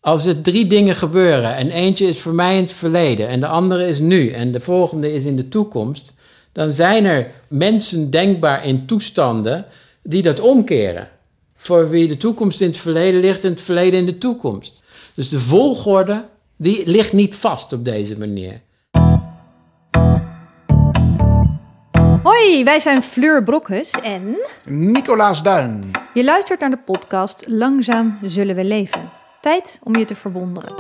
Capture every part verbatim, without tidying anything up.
als er drie dingen gebeuren en eentje is voor mij in het verleden en de andere is nu en de volgende is in de toekomst, dan zijn er mensen denkbaar in toestanden die dat omkeren. Voor wie de toekomst in het verleden ligt en het verleden in de toekomst. Dus de volgorde die ligt niet vast op deze manier. Hoi, wij zijn Fleur Brokhus en Nicolaas Duin. Je luistert naar de podcast Langzaam zullen we leven. Tijd om je te verwonderen.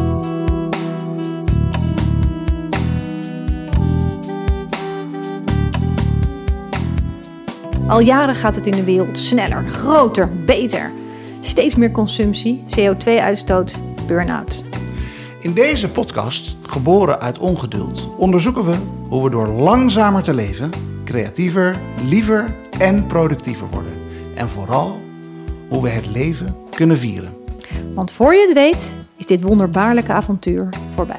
Al jaren gaat het in de wereld sneller, groter, beter. Steeds meer consumptie, C O twee uitstoot, burn-out. In deze podcast, geboren uit ongeduld, onderzoeken we hoe we door langzamer te leven creatiever, liever en productiever worden. En vooral hoe we het leven kunnen vieren. Want voor je het weet, is dit wonderbaarlijke avontuur voorbij.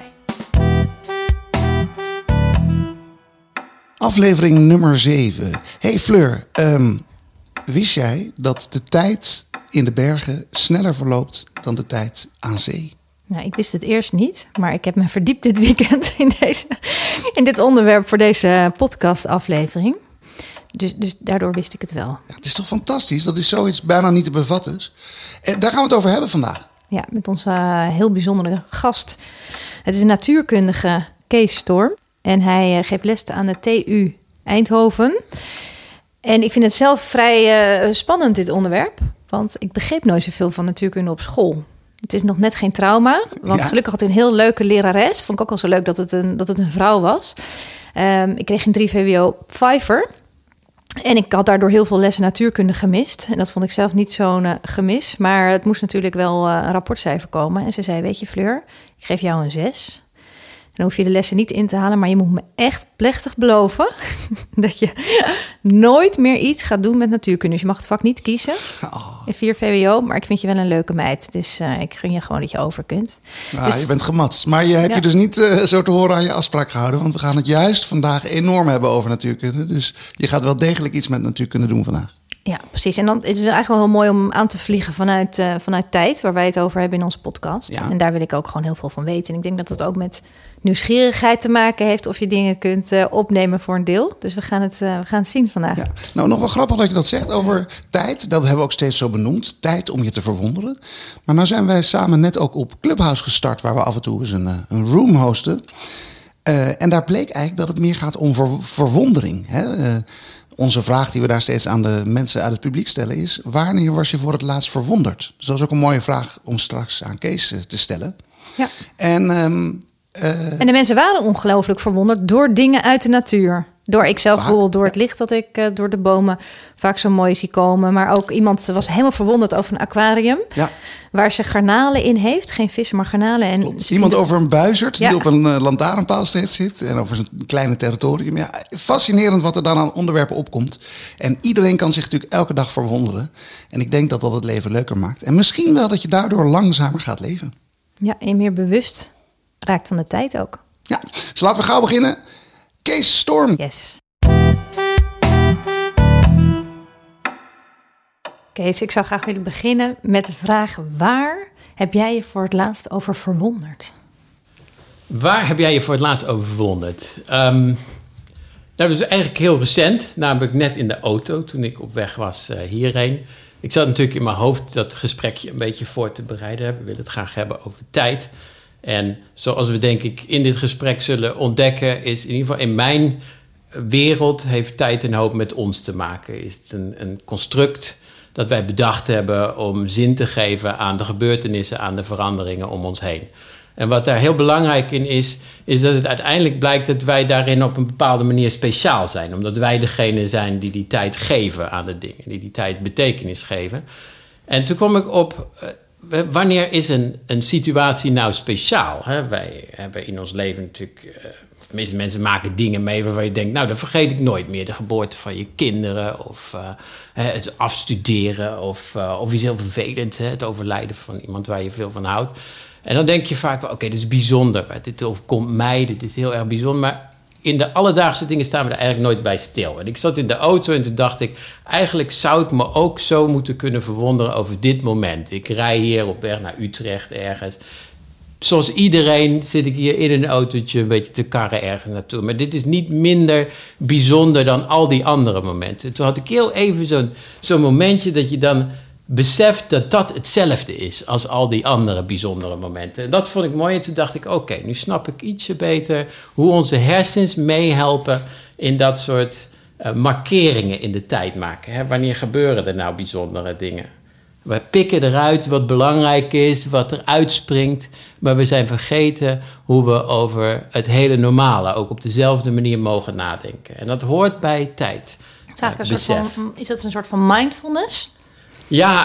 Aflevering nummer zeven. Hey Fleur, um, wist jij dat de tijd in de bergen sneller verloopt dan de tijd aan zee? Nou, ik wist het eerst niet, maar ik heb me verdiept dit weekend in, deze, in dit onderwerp voor deze podcastaflevering. Dus, dus daardoor wist ik het wel. Ja, het is toch fantastisch? Dat is zoiets bijna niet te bevatten. En daar gaan we het over hebben vandaag. Ja, met onze uh, heel bijzondere gast. Het is een natuurkundige, Kees Storm. En hij uh, geeft les aan de T U Eindhoven. En ik vind het zelf vrij uh, spannend, dit onderwerp. Want ik begreep nooit zoveel van natuurkunde op school. Het is nog net geen trauma. Want ja. Gelukkig had hij een heel leuke lerares. Vond ik ook wel zo leuk dat het een, dat het een vrouw was. Um, ik kreeg in drie V W O vijver. En ik had daardoor heel veel lessen natuurkunde gemist. En dat vond ik zelf niet zo'n uh, gemis. Maar het moest natuurlijk wel uh, een rapportcijfer komen. En ze zei, weet je Fleur, ik geef jou een zes. Dan hoef je de lessen niet in te halen. Maar je moet me echt plechtig beloven dat je nooit meer iets gaat doen met natuurkunde. Dus je mag het vak niet kiezen in vier V W O. Maar ik vind je wel een leuke meid. Dus uh, ik gun je gewoon dat je over kunt. Ja, dus, je bent gemat. Maar je hebt ja. je dus niet uh, zo te horen aan je afspraak gehouden. Want we gaan het juist vandaag enorm hebben over natuurkunde. Dus je gaat wel degelijk iets met natuurkunde doen vandaag. Ja, precies. En dan is het eigenlijk wel heel mooi om aan te vliegen vanuit, uh, vanuit tijd, waar wij het over hebben in onze podcast. Ja. En daar wil ik ook gewoon heel veel van weten. En ik denk dat het ook met nieuwsgierigheid te maken heeft of je dingen kunt uh, opnemen voor een deel. Dus we gaan het, uh, we gaan het zien vandaag. Ja. Nou, nog wel grappig dat je dat zegt over tijd. Dat hebben we ook steeds zo benoemd. Tijd om je te verwonderen. Maar nou zijn wij samen net ook op Clubhouse gestart, waar we af en toe eens een, een room hosten. Uh, en daar bleek eigenlijk dat het meer gaat om ver, verwondering. Hè? Uh, Onze vraag die we daar steeds aan de mensen uit het publiek stellen is: wanneer was je voor het laatst verwonderd? Dus dat is ook een mooie vraag om straks aan Kees te stellen. Ja. En, um, uh, en de mensen waren ongelooflijk verwonderd door dingen uit de natuur. Door ikzelf vaak, bijvoorbeeld, door het licht dat ik uh, door de bomen vaak zo mooi zie komen. Maar ook iemand was helemaal verwonderd over een aquarium. Ja. Waar ze garnalen in heeft. Geen vissen, maar garnalen. En iemand vinden... over een buizerd ja. die op een uh, lantaarnpaal steeds zit. En over zijn kleine territorium. Ja, fascinerend wat er dan aan onderwerpen opkomt. En iedereen kan zich natuurlijk elke dag verwonderen. En ik denk dat dat het leven leuker maakt. En misschien wel dat je daardoor langzamer gaat leven. Ja, en meer bewust raakt van de tijd ook. Ja, dus laten we gauw beginnen. Kees Storm. Yes. Kees, ik zou graag willen beginnen met de vraag: waar heb jij je voor het laatst over verwonderd? Waar heb jij je voor het laatst over verwonderd? Um, nou, dat is eigenlijk heel recent, namelijk net in de auto toen ik op weg was uh, hierheen. Ik zat natuurlijk in mijn hoofd dat gesprekje een beetje voor te bereiden. We willen het graag hebben over tijd. En zoals we denk ik in dit gesprek zullen ontdekken, is in ieder geval in mijn wereld heeft tijd een hoop met ons te maken. Is het een, een construct dat wij bedacht hebben om zin te geven aan de gebeurtenissen, aan de veranderingen om ons heen. En wat daar heel belangrijk in is, is dat het uiteindelijk blijkt dat wij daarin op een bepaalde manier speciaal zijn. Omdat wij degene zijn die die tijd geven aan de dingen, die die tijd betekenis geven. En toen kwam ik op, uh, wanneer is een, een situatie nou speciaal? Hè? Wij hebben in ons leven natuurlijk, uh, de meeste mensen maken dingen mee waarvan je denkt, nou, dat vergeet ik nooit meer. De geboorte van je kinderen of uh, het afstuderen of, uh, of iets heel vervelends, hè? Het overlijden van iemand waar je veel van houdt. En dan denk je vaak, oké, okay, dit is bijzonder. Dit overkomt mij, dit is heel erg bijzonder. Maar in de alledaagse dingen staan we er eigenlijk nooit bij stil. En ik zat in de auto en toen dacht ik, eigenlijk zou ik me ook zo moeten kunnen verwonderen over dit moment. Ik rij hier op weg naar Utrecht ergens. Zoals iedereen zit ik hier in een autootje een beetje te karren ergens naartoe. Maar dit is niet minder bijzonder dan al die andere momenten. Toen had ik heel even zo'n, zo'n momentje dat je dan beseft dat dat hetzelfde is als al die andere bijzondere momenten. En dat vond ik mooi. En toen dacht ik, oké, okay, nu snap ik ietsje beter hoe onze hersens meehelpen in dat soort uh, markeringen in de tijd maken. Hè? Wanneer gebeuren er nou bijzondere dingen? We pikken eruit wat belangrijk is, wat er uitspringt. Maar we zijn vergeten hoe we over het hele normale ook op dezelfde manier mogen nadenken. En dat hoort bij tijd. Het is, eigenlijk een soort van, is dat een soort van mindfulness? Ja,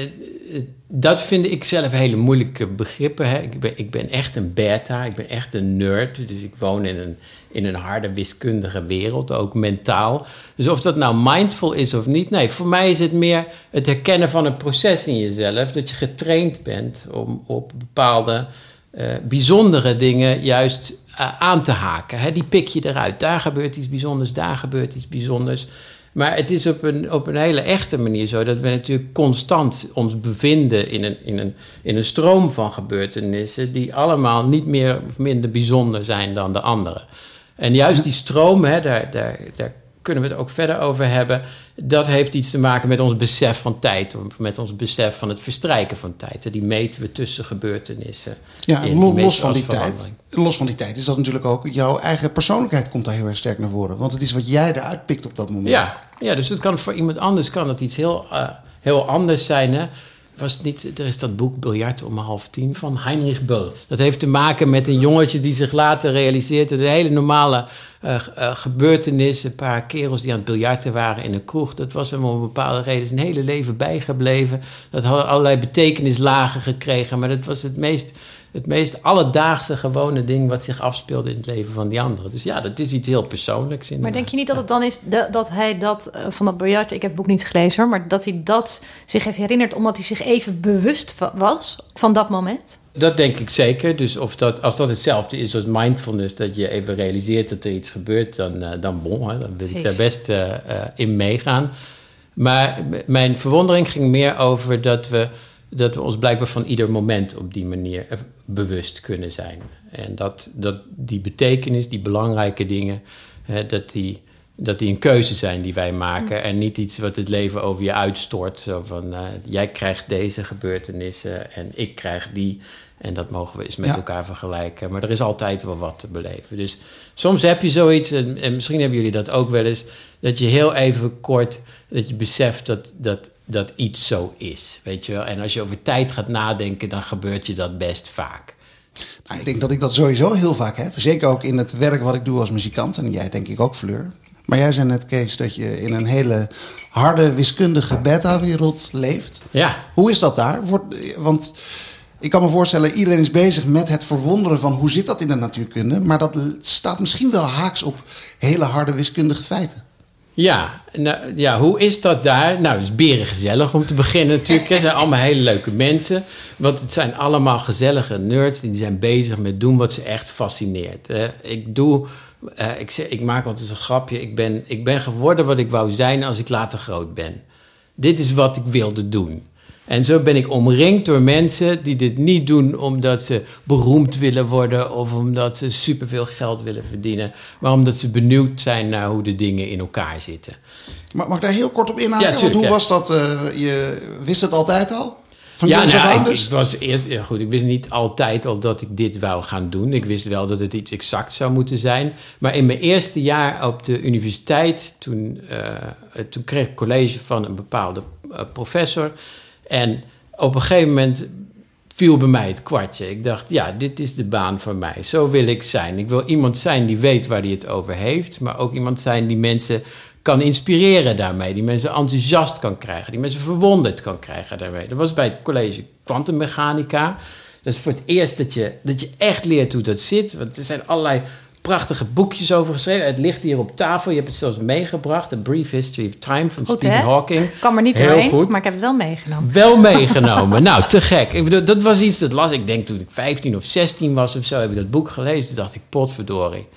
dat vind ik zelf hele moeilijke begrippen. Hè. Ik, ben, ik ben echt een beta, ik ben echt een nerd. Dus ik woon in een, in een harde wiskundige wereld, ook mentaal. Dus of dat nou mindful is of niet, nee, voor mij is het meer het herkennen van een proces in jezelf. Dat je getraind bent om op bepaalde uh, bijzondere dingen juist uh, aan te haken. Hè. Die pik je eruit. Daar gebeurt iets bijzonders, daar gebeurt iets bijzonders. Maar het is op een, op een hele echte manier zo dat we natuurlijk constant ons bevinden in een, in, een, in een stroom van gebeurtenissen die allemaal niet meer of minder bijzonder zijn dan de andere. En juist die stroom, hè, daar, daar, daar kunnen we het ook verder over hebben, dat heeft iets te maken met ons besef van tijd, of met ons besef van het verstrijken van tijd. Die meten we tussen gebeurtenissen. Ja, en los, los van die tijd, los van die tijd is dat natuurlijk ook, jouw eigen persoonlijkheid komt daar heel erg sterk naar voren. Want het is wat jij eruit pikt op dat moment. Ja, ja, dus het kan voor iemand anders kan het iets heel, uh, heel anders zijn. Hè? Was het niet, er is dat boek Biljart om half tien van Heinrich Böll. Dat heeft te maken met een jongetje die zich later realiseert dat een hele normale uh, uh, gebeurtenis, een paar kerels die aan het biljarten waren in een kroeg, dat was hem om een bepaalde reden zijn hele leven bijgebleven. Dat had allerlei betekenislagen gekregen, maar dat was het meest, het meest alledaagse gewone ding wat zich afspeelde in het leven van die anderen. Dus ja, dat is iets heel persoonlijks. Maar denk je niet dat het dan is de, dat hij dat uh, van dat biljart, ik heb het boek niet gelezen hoor, maar dat hij dat zich heeft herinnerd omdat hij zich even bewust was van dat moment? Dat denk ik zeker. Dus of dat, als dat hetzelfde is als mindfulness, dat je even realiseert dat er iets gebeurt, dan, uh, dan bon, hè, dan wil ik daar best uh, uh, in meegaan. Maar m- mijn verwondering ging meer over dat we, dat we ons blijkbaar van ieder moment op die manier bewust kunnen zijn. En dat, dat die betekenis, die belangrijke dingen, hè, dat, die, dat die een keuze zijn die wij maken. En niet iets wat het leven over je uitstort. Zo van, uh, jij krijgt deze gebeurtenissen en ik krijg die. En dat mogen we eens met ja. elkaar vergelijken. Maar er is altijd wel wat te beleven. Dus soms heb je zoiets, en, en misschien hebben jullie dat ook wel eens, dat je heel even kort, dat je beseft dat, dat, dat iets zo is. Weet je wel? En als je over tijd gaat nadenken, dan gebeurt je dat best vaak. Nou, ik denk dat ik dat sowieso heel vaak heb. Zeker ook in het werk wat ik doe als muzikant. En jij denk ik ook, Fleur. Maar jij zei net, Kees, dat je in een hele harde wiskundige beta-wereld leeft. Ja. Hoe is dat daar? Want ik kan me voorstellen, iedereen is bezig met het verwonderen van hoe zit dat in de natuurkunde. Maar dat staat misschien wel haaks op hele harde wiskundige feiten. Ja, nou, ja, hoe is dat daar? Nou, het is berengezellig om te beginnen natuurlijk. Het zijn allemaal hele leuke mensen. Want het zijn allemaal gezellige nerds die zijn bezig met doen wat ze echt fascineert. Uh, ik doe... Uh, ik, zeg, ik maak altijd een grapje. Ik ben, ik ben geworden wat ik wou zijn als ik later groot ben. Dit is wat ik wilde doen. En zo ben ik omringd door mensen die dit niet doen omdat ze beroemd willen worden of omdat ze superveel geld willen verdienen, maar omdat ze benieuwd zijn naar hoe de dingen in elkaar zitten. Mag, mag ik daar heel kort op inhaken? Ja, Want hoe ja. was dat? Uh, je wist het altijd al? Van ja, nou, ik, dus? ik was eerst ja, goed. Ik wist niet altijd al dat ik dit wou gaan doen. Ik wist wel dat het iets exact zou moeten zijn. Maar in mijn eerste jaar op de universiteit, toen, uh, toen kreeg ik college van een bepaalde uh, professor. En op een gegeven moment viel bij mij het kwartje. Ik dacht, ja, dit is de baan voor mij. Zo wil ik zijn. Ik wil iemand zijn die weet waar hij het over heeft, maar ook iemand zijn die mensen kan inspireren daarmee, die mensen enthousiast kan krijgen, die mensen verwonderd kan krijgen daarmee. Dat was bij het college kwantummechanica. Dat is voor het eerst dat je, dat je echt leert hoe dat zit. Want er zijn allerlei prachtige boekjes over geschreven. Het ligt hier op tafel. Je hebt het zelfs meegebracht. A Brief History of Time van goed, Stephen hè? Hawking. Ik kwam er niet Heel doorheen, goed. maar ik heb het wel meegenomen. Wel meegenomen. Nou, te gek. Ik bedoel, dat was iets dat las. Ik denk toen ik vijftien of zestien was of zo, heb ik dat boek gelezen. Toen dacht ik, potverdorie.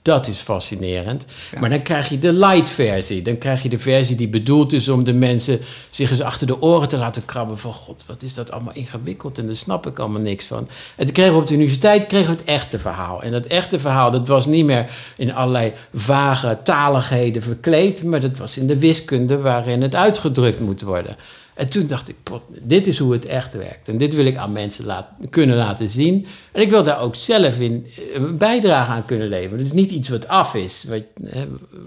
Dat is fascinerend. Ja. Maar dan krijg je de light versie. Dan krijg je de versie die bedoeld is om de mensen zich eens achter de oren te laten krabben. Van god, wat is dat allemaal ingewikkeld en daar snap ik allemaal niks van. En toen kregen we op de universiteit kregen we het echte verhaal. En dat echte verhaal, dat was niet meer in allerlei vage taligheden verkleed. Maar dat was in de wiskunde waarin het uitgedrukt moet worden. En toen dacht ik, pot, dit is hoe het echt werkt. En dit wil ik aan mensen laat, kunnen laten zien. En ik wil daar ook zelf in een bijdrage aan kunnen leveren. Het is niet iets wat af is. Wat, hè,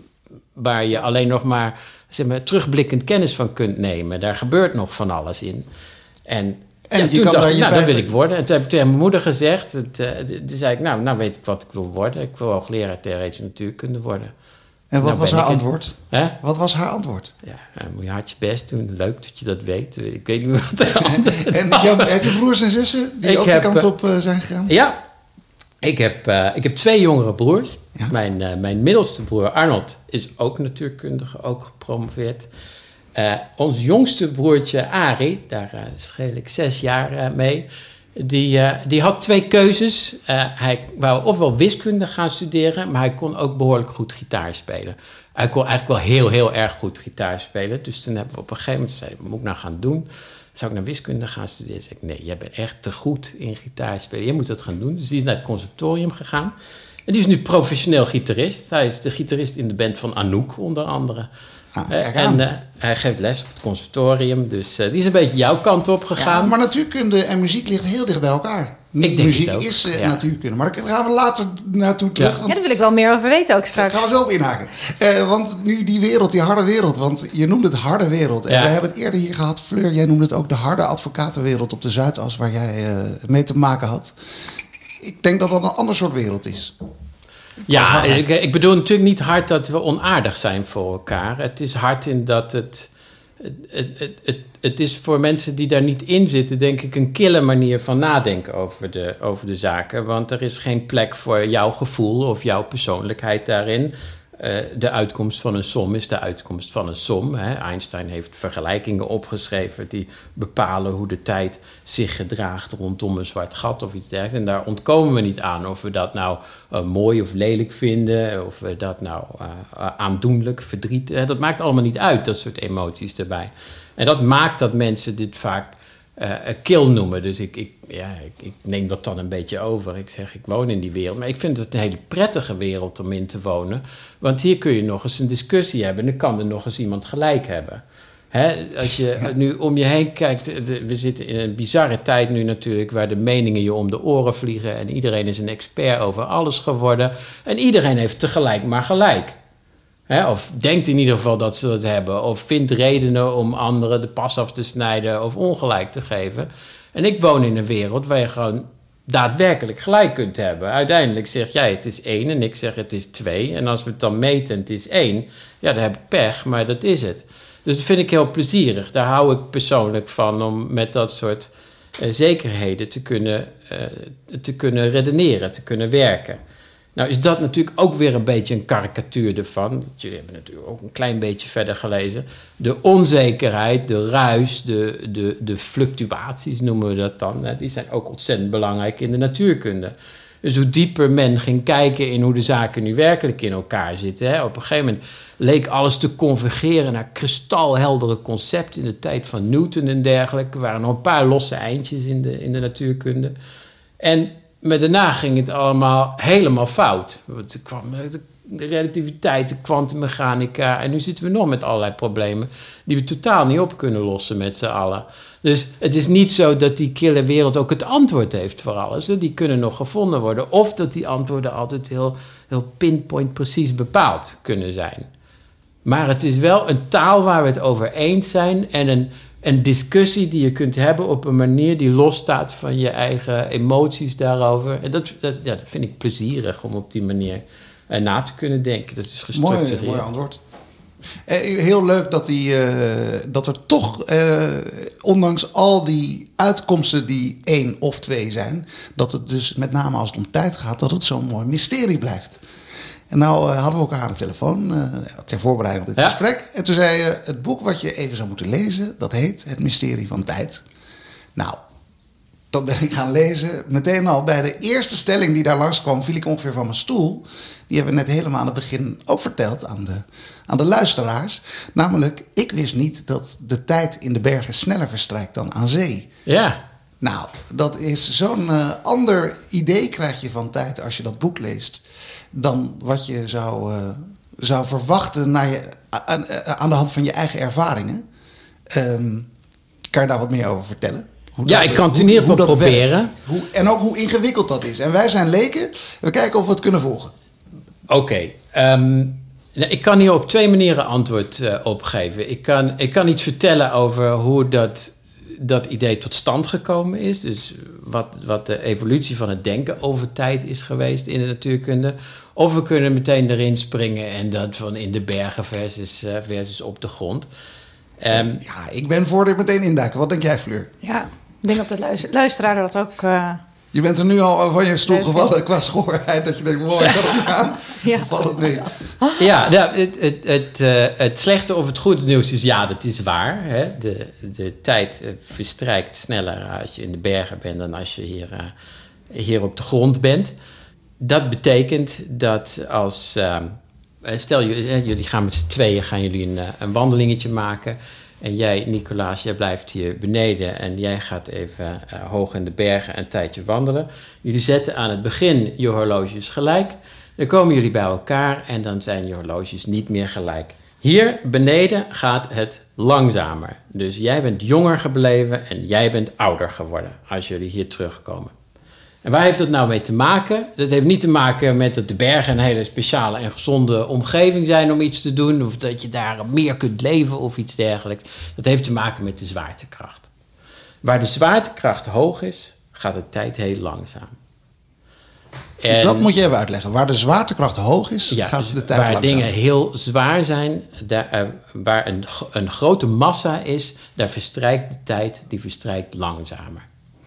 waar je alleen nog maar, zeg maar terugblikkend kennis van kunt nemen. Daar gebeurt nog van alles in. En, en ja, toen dacht ik, nou, dat wil ik worden. En toen heb ik tegen mijn moeder gezegd. Het, uh, toen zei ik, nou, nou weet ik wat ik wil worden. Ik wil hoogleraar theoretische natuurkunde worden. En wat nou was haar antwoord? Hè? Wat was haar antwoord? Ja, dan moet je hard je best doen. Leuk dat je dat weet. Ik weet niet wat de antwoord En jou, heb je broers en zussen die ik ook heb, de kant op uh, zijn gegaan? Ja, ik heb, uh, ik heb twee jongere broers. Ja? Mijn, uh, mijn middelste broer Arnold is ook natuurkundige, ook gepromoveerd. Uh, ons jongste broertje Arie, daar uh, scheel ik zes jaar uh, mee... Die, uh, die had twee keuzes. Uh, hij wou ofwel wiskunde gaan studeren, maar hij kon ook behoorlijk goed gitaar spelen. Hij kon eigenlijk wel heel, heel erg goed gitaar spelen. Dus toen hebben we op een gegeven moment gezegd, wat moet ik nou gaan doen? Zou ik naar wiskunde gaan studeren? Toen zei ik, nee, jij bent echt te goed in gitaar spelen. Je moet dat gaan doen. Dus die is naar het conservatorium gegaan. En die is nu professioneel gitarist. Hij is de gitarist in de band van Anouk, onder andere. Ah, uh, en uh, hij geeft les op het conservatorium, dus uh, die is een beetje jouw kant op gegaan. Ja, maar natuurkunde en muziek liggen heel dicht bij elkaar. Ik muziek is uh, ja. natuurkunde, maar daar gaan we later naartoe terug. Ja. Want... ja, daar wil ik wel meer over weten ook straks. Daar gaan we zo op inhaken. Uh, want nu die wereld, die harde wereld, want je noemde het harde wereld. En ja. we hebben het eerder hier gehad, Fleur, jij noemde het ook de harde advocatenwereld op de Zuidas, waar jij uh, mee te maken had. Ik denk dat dat een ander soort wereld is. Ja, ik, ik bedoel natuurlijk niet hard dat we onaardig zijn voor elkaar. Het is hard in dat het... Het, het, het, het is voor mensen die daar niet in zitten, denk ik, een kille manier van nadenken over de, over de zaken. Want er is geen plek voor jouw gevoel of jouw persoonlijkheid daarin. Uh, de uitkomst van een som is de uitkomst van een som. Hè. Einstein heeft vergelijkingen opgeschreven die bepalen hoe de tijd zich gedraagt rondom een zwart gat of iets dergelijks. En daar ontkomen we niet aan of we dat nou uh, mooi of lelijk vinden, of we dat nou uh, uh, aandoenlijk, verdriet. Uh, dat maakt allemaal niet uit, dat soort emoties erbij. En dat maakt dat mensen dit vaak uh, kil noemen. Dus ik, ik, ja, ik, ik neem dat dan een beetje over. Ik zeg, ik woon in die wereld. Maar ik vind het een hele prettige wereld om in te wonen. Want hier kun je nog eens een discussie hebben. En dan kan er nog eens iemand gelijk hebben. Hè? Als je nu om je heen kijkt. De, we zitten in een bizarre tijd nu natuurlijk, waar de meningen je om de oren vliegen. En iedereen is een expert over alles geworden. En iedereen heeft tegelijk maar gelijk. He, of denkt in ieder geval dat ze dat hebben. Of vindt redenen om anderen de pas af te snijden of ongelijk te geven. En ik woon in een wereld waar je gewoon daadwerkelijk gelijk kunt hebben. Uiteindelijk zeg jij het is één en ik zeg het is twee. En als we het dan meten en het is één, ja, dan heb ik pech, maar dat is het. Dus dat vind ik heel plezierig. Daar hou ik persoonlijk van om met dat soort uh, zekerheden te kunnen, uh, te kunnen redeneren, te kunnen werken. Nou is dat natuurlijk ook weer een beetje een karikatuur ervan. Jullie hebben natuurlijk ook een klein beetje verder gelezen. De onzekerheid, de ruis, de, de, de fluctuaties noemen we dat dan. Die zijn ook ontzettend belangrijk in de natuurkunde. Dus hoe dieper men ging kijken in hoe de zaken nu werkelijk in elkaar zitten. Hè. Op een gegeven moment leek alles te convergeren naar kristalheldere concepten in de tijd van Newton en dergelijke. Er waren nog een paar losse eindjes in de, in de natuurkunde. En... maar daarna ging het allemaal helemaal fout. Er kwam de relativiteit, de kwantummechanica. En nu zitten we nog met allerlei problemen die we totaal niet op kunnen lossen met z'n allen. Dus het is niet zo dat die kille wereld ook het antwoord heeft voor alles. Die kunnen nog gevonden worden. Of dat die antwoorden altijd heel, heel pinpoint precies bepaald kunnen zijn. Maar het is wel een taal waar we het over eens zijn en een... een discussie die je kunt hebben op een manier die losstaat van je eigen emoties daarover. En dat, dat, ja, dat vind ik plezierig om op die manier uh, na te kunnen denken. Dat is gestructureerd. Mooi, mooi antwoord. Eh, heel leuk dat, die, uh, dat er toch, uh, ondanks al die uitkomsten die één of twee zijn, dat het dus met name als het om tijd gaat, dat het zo'n mooi mysterie blijft. En nou uh, hadden we elkaar aan de telefoon uh, ter voorbereiding op dit ja. gesprek. En toen zei je, het boek wat je even zou moeten lezen, dat heet Het Mysterie van Tijd. Nou, dat ben ik gaan lezen. Meteen al bij de eerste stelling die daar langskwam, viel ik ongeveer van mijn stoel. Die hebben we net helemaal aan het begin ook verteld aan de, aan de luisteraars. Namelijk, ik wist niet dat de tijd in de bergen sneller verstrijkt dan aan zee. Ja. Nou, dat is zo'n uh, ander idee krijg je van tijd als je dat boek leest. Dan wat je zou, uh, zou verwachten naar je, aan, aan de hand van je eigen ervaringen. Um, kan je daar wat meer over vertellen? Hoe Ja, dat, ik kan het hoe, in ieder geval hoe dat proberen. Hoe, en ook hoe ingewikkeld dat is. En wij zijn leken. We kijken of we het kunnen volgen. Oké. Okay, um, ik kan hier op twee manieren antwoord uh, op geven. Ik kan, ik kan iets vertellen over hoe dat, dat idee tot stand gekomen is. Dus wat, wat de evolutie van het denken over tijd is geweest in de natuurkunde. Of we kunnen meteen erin springen en dat van in de bergen versus, uh, versus op de grond. Um, ja, ik ben voor dit meteen induiken. Wat denk jij, Fleur? Ja, ik denk dat de luister- luisteraar dat ook... Uh, je bent er nu al van je stoel gevallen qua schoorheid. Dat je denkt, wow, ik kan het niet aan. Ja. Of valt het mee? Ja, nou, het, het, het, uh, het slechte of het goede nieuws is, ja, dat is waar. Hè? De, de tijd uh, verstrijkt sneller als je in de bergen bent dan als je hier, uh, hier op de grond bent. Dat betekent dat als... Uh, stel, jullie gaan met z'n tweeën gaan jullie een, een wandelingetje maken. En jij, Nicolaas, jij blijft hier beneden en jij gaat even uh, hoog in de bergen een tijdje wandelen. Jullie zetten aan het begin je horloges gelijk. Dan komen jullie bij elkaar en dan zijn je horloges niet meer gelijk. Hier beneden gaat het langzamer. Dus jij bent jonger gebleven en jij bent ouder geworden als jullie hier terugkomen. En waar heeft dat nou mee te maken? Dat heeft niet te maken met dat de bergen een hele speciale en gezonde omgeving zijn om iets te doen. Of dat je daar meer kunt leven of iets dergelijks. Dat heeft te maken met de zwaartekracht. Waar de zwaartekracht hoog is, gaat de tijd heel langzaam. En, dat moet je even uitleggen. Waar de zwaartekracht hoog is, ja, gaat dus de tijd waar langzaam. Waar dingen heel zwaar zijn, daar, uh, waar een, een grote massa is, daar verstrijkt de tijd, die verstrijkt langzamer.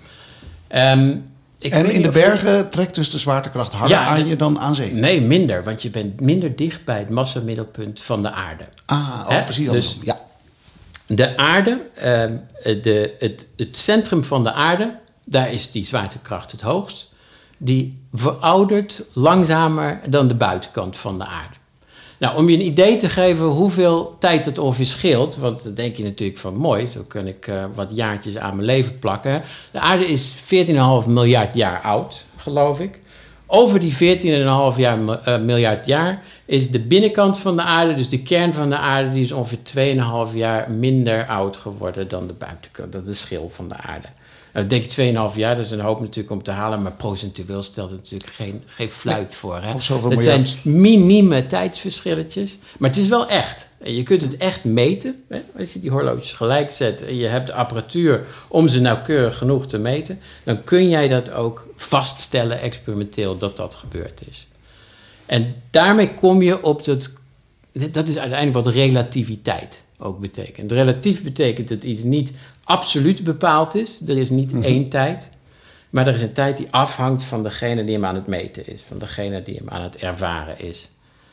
Um, Ik en in de bergen je... trekt dus de zwaartekracht harder ja, aan je dan aan zee? Nee, minder, want je bent minder dicht bij het massamiddelpunt van de aarde. Ah, oh, precies. Dus ja. De aarde, uh, de, het, het centrum van de aarde, daar is die zwaartekracht het hoogst. Die veroudert langzamer dan de buitenkant van de aarde. Nou, om je een idee te geven hoeveel tijd het ongeveer scheelt, want dan denk je natuurlijk van mooi, zo kan ik uh, wat jaartjes aan mijn leven plakken. De aarde is veertien komma vijf miljard jaar oud, geloof ik. Over die veertien komma vijf jaar, uh, miljard jaar is de binnenkant van de aarde, dus de kern van de aarde, die is ongeveer twee komma vijf jaar minder oud geworden dan de buitenkant, dan de schil van de aarde. Nou, denk ik twee komma vijf jaar, dat is een hoop natuurlijk om te halen, maar procentueel stelt het natuurlijk geen, geen fluit voor. Hè? Het zijn minieme tijdsverschilletjes, maar het is wel echt. En je kunt het echt meten, hè? Als je die horloges gelijk zet en je hebt de apparatuur om ze nauwkeurig genoeg te meten, dan kun jij dat ook vaststellen experimenteel dat dat gebeurd is. En daarmee kom je op dat, dat is uiteindelijk wat relativiteit ook betekent. Relatief betekent dat iets niet absoluut bepaald is. Er is niet mm-hmm. één tijd. Maar er is een tijd die afhangt van degene die hem aan het meten is. Van degene die hem aan het ervaren is.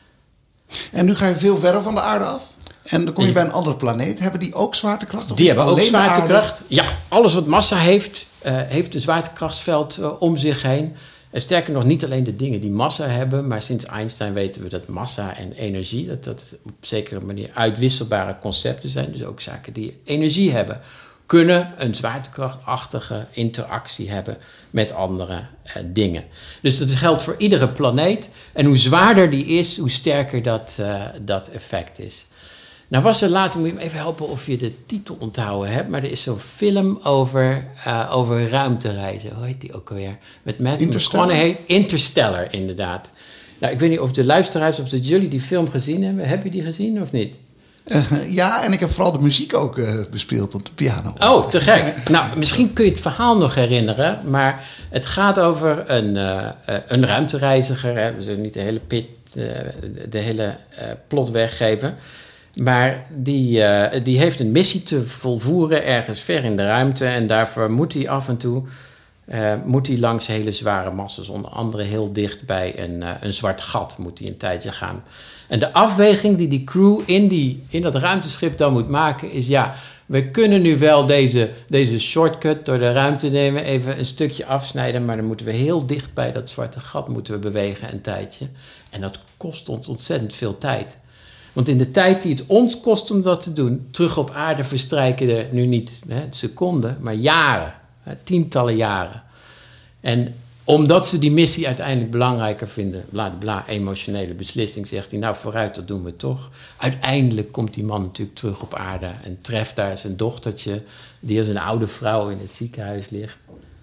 En nu ga je veel verder van de aarde af. En dan kom je bij een andere planeet. Hebben die ook zwaartekracht? Of die hebben alleen ook zwaartekracht. Ja, alles wat massa heeft, uh, heeft een zwaartekrachtsveld uh, om zich heen. En sterker nog, niet alleen de dingen die massa hebben, maar sinds Einstein weten we dat massa en energie, dat dat op zekere manier uitwisselbare concepten zijn. Dus ook zaken die energie hebben, kunnen een zwaartekrachtachtige interactie hebben met andere uh, dingen. Dus dat geldt voor iedere planeet. En hoe zwaarder die is, hoe sterker dat, uh, dat effect is. Nou was er laatst, moet je me even helpen of je de titel onthouden hebt, maar er is zo'n film over, uh, over ruimtereizen. Hoe heet die ook alweer? Met Matthew McConaughey. Interstellar, inderdaad. Nou, ik weet niet of de luisteraars of dat jullie die film gezien hebben. Heb je die gezien of niet? Uh, ja, en ik heb vooral de muziek ook uh, bespeeld op de piano. Oh, te gek. Nou, misschien kun je het verhaal nog herinneren, maar het gaat over een, uh, een ruimtereiziger. Hè. We zullen niet de hele pit, uh, de hele uh, plot weggeven. Maar die, uh, die heeft een missie te volvoeren ergens ver in de ruimte. En daarvoor moet hij af en toe Uh, moet hij langs hele zware massa's, onder andere heel dicht bij een, uh, een zwart gat moet hij een tijdje gaan. En de afweging die die crew in, die, in dat ruimteschip dan moet maken is... ja, we kunnen nu wel deze, deze shortcut door de ruimte nemen, even een stukje afsnijden... maar dan moeten we heel dicht bij dat zwarte gat moeten we bewegen een tijdje. En dat kost ons ontzettend veel tijd. Want in de tijd die het ons kost om dat te doen... terug op aarde verstrijken er nu niet hè, seconden, maar jaren. Hè, tientallen jaren. En omdat ze die missie uiteindelijk belangrijker vinden... bla bla, emotionele beslissing, zegt hij... nou, vooruit, dat doen we toch. Uiteindelijk komt die man natuurlijk terug op aarde... en treft daar zijn dochtertje... die als een oude vrouw in het ziekenhuis ligt.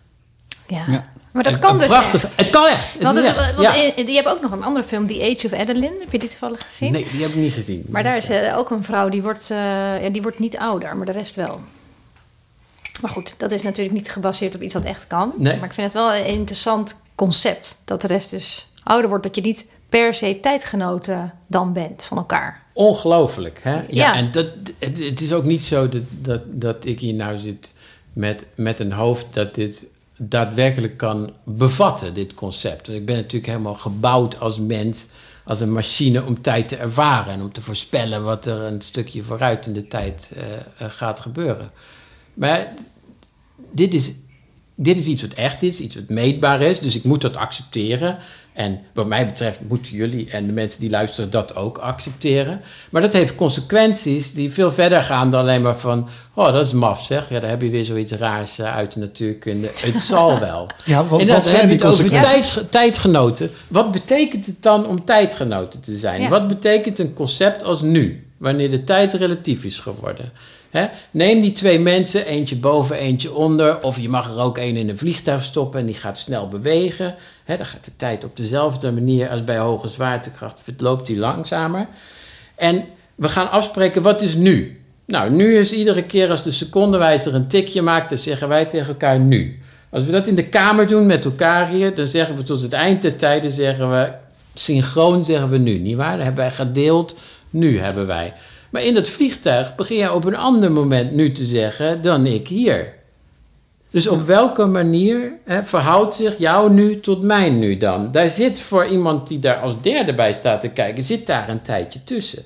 Ja, ja. Maar dat en, kan dus prachtig, echt. Het kan echt. Het want, het, echt. want Ja. Je hebt ook nog een andere film, The Age of Adeline. Heb je die toevallig gezien? Nee, die heb ik niet gezien. Maar daar is uh, ook een vrouw, die wordt, uh, ja, die wordt niet ouder, maar de rest wel. Maar goed, dat is natuurlijk niet gebaseerd op iets wat echt kan. Nee. Maar ik vind het wel een interessant concept. Dat de rest dus ouder wordt. Dat je niet per se tijdgenoten dan bent van elkaar. Ongelooflijk, hè? Ja, ja. En dat, het, het is ook niet zo dat, dat, dat ik hier nou zit met, met een hoofd... dat dit daadwerkelijk kan bevatten, dit concept. Want ik ben natuurlijk helemaal gebouwd als mens... als een machine om tijd te ervaren... en om te voorspellen wat er een stukje vooruit in de tijd uh, uh, gaat gebeuren. Maar dit is, dit is iets wat echt is, iets wat meetbaar is. Dus ik moet dat accepteren. En wat mij betreft moeten jullie en de mensen die luisteren dat ook accepteren. Maar dat heeft consequenties die veel verder gaan dan alleen maar van... oh, dat is maf zeg, ja, daar heb je weer zoiets raars uh, uit de natuurkunde. Het zal wel. Ja, wat, en dan wat zijn die consequenties? Over tijd, tijdgenoten. Wat betekent het dan om tijdgenoten te zijn? Ja. Wat betekent een concept als nu, wanneer de tijd relatief is geworden? He, neem die twee mensen, eentje boven, eentje onder... of je mag er ook één in een vliegtuig stoppen en die gaat snel bewegen. He, dan gaat de tijd op dezelfde manier als bij hoge zwaartekracht... verloopt die langzamer. En we gaan afspreken, wat is nu? Nou, nu is iedere keer als de secondenwijzer een tikje maakt... dan zeggen wij tegen elkaar nu. Als we dat in de kamer doen met elkaar hier... dan zeggen we tot het eind der tijden, zeggen we... synchroon zeggen we nu, nietwaar? Dan hebben wij gedeeld, nu hebben wij... Maar in dat vliegtuig begin je op een ander moment nu te zeggen dan ik hier. Dus op welke manier hè, verhoudt zich jouw nu tot mijn nu dan? Daar zit voor iemand die daar als derde bij staat te kijken, zit daar een tijdje tussen.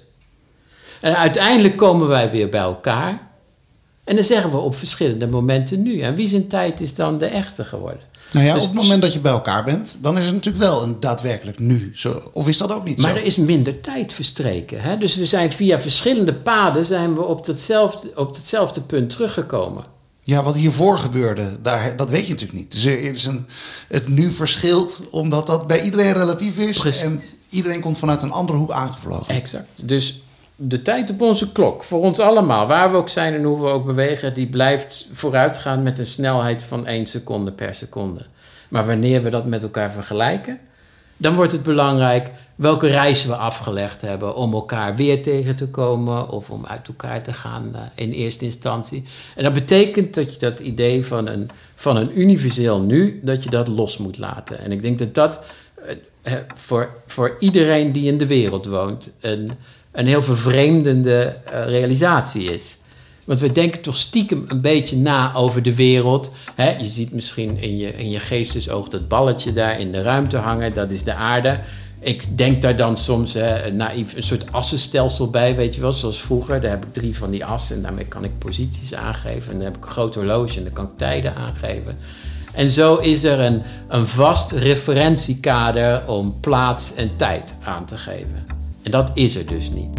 En uiteindelijk komen wij weer bij elkaar. En dan zeggen we op verschillende momenten nu. En wie zijn tijd is dan de echte geworden? Nou ja, dus, op het moment dat je bij elkaar bent, dan is het natuurlijk wel een daadwerkelijk nu. Zo, of is dat ook niet maar zo? Maar er is minder tijd verstreken. Hè? Dus we zijn via verschillende paden zijn we op, datzelfde, op hetzelfde punt teruggekomen. Ja, wat hiervoor gebeurde, daar, dat weet je natuurlijk niet. Dus er is een, het nu verschilt omdat dat bij iedereen relatief is. Precies. En iedereen komt vanuit een andere hoek aangevlogen. Exact. Dus de tijd op onze klok, voor ons allemaal, waar we ook zijn en hoe we ook bewegen, die blijft vooruitgaan met een snelheid van één seconde per seconde. Maar wanneer we dat met elkaar vergelijken, dan wordt het belangrijk welke reis we afgelegd hebben om elkaar weer tegen te komen of om uit elkaar te gaan uh, in eerste instantie. En dat betekent dat je dat idee van een, van een universeel nu, dat je dat los moet laten. En ik denk dat dat uh, voor, voor iedereen die in de wereld woont een, een heel vervreemdende uh, realisatie is. Want we denken toch stiekem een beetje na over de wereld. He, je ziet misschien in je, in je geestesoog dat balletje daar in de ruimte hangen. Dat is de aarde. Ik denk daar dan soms he, naïef een soort assenstelsel bij, weet je wel. Zoals vroeger, daar heb ik drie van die assen. En daarmee kan ik posities aangeven. En dan heb ik een groot horloge en dan kan ik tijden aangeven. En zo is er een, een vast referentiekader om plaats en tijd aan te geven. En dat is er dus niet.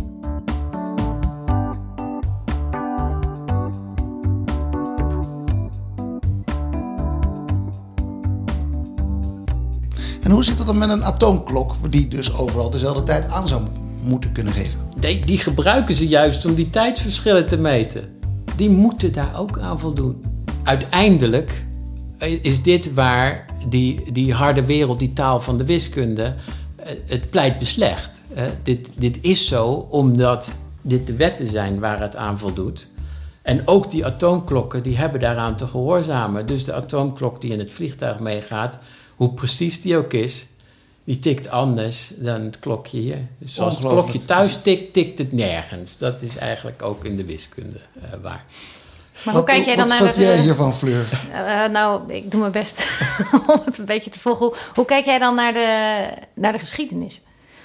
En hoe zit het dan met een atoomklok die dus overal dezelfde tijd aan zou moeten kunnen geven? Die, die gebruiken ze juist om die tijdsverschillen te meten. Die moeten daar ook aan voldoen. Uiteindelijk is dit waar die, die harde wereld, die taal van de wiskunde, het pleit beslecht. Dit, dit is zo omdat dit de wetten zijn waar het aan voldoet. En ook die atoomklokken die hebben daaraan te gehoorzamen. Dus de atoomklok die in het vliegtuig meegaat, hoe precies die ook is, die tikt anders dan het klokje hier. Dus zoals het klokje thuis tikt, tikt het nergens. Dat is eigenlijk ook in de wiskunde uh, waar. Maar hoe kijk jij dan wat naar wat de... jij hiervan, Fleur? Uh, nou, ik doe mijn best om het een beetje te volgen. Hoe, hoe kijk jij dan naar de, naar de geschiedenis?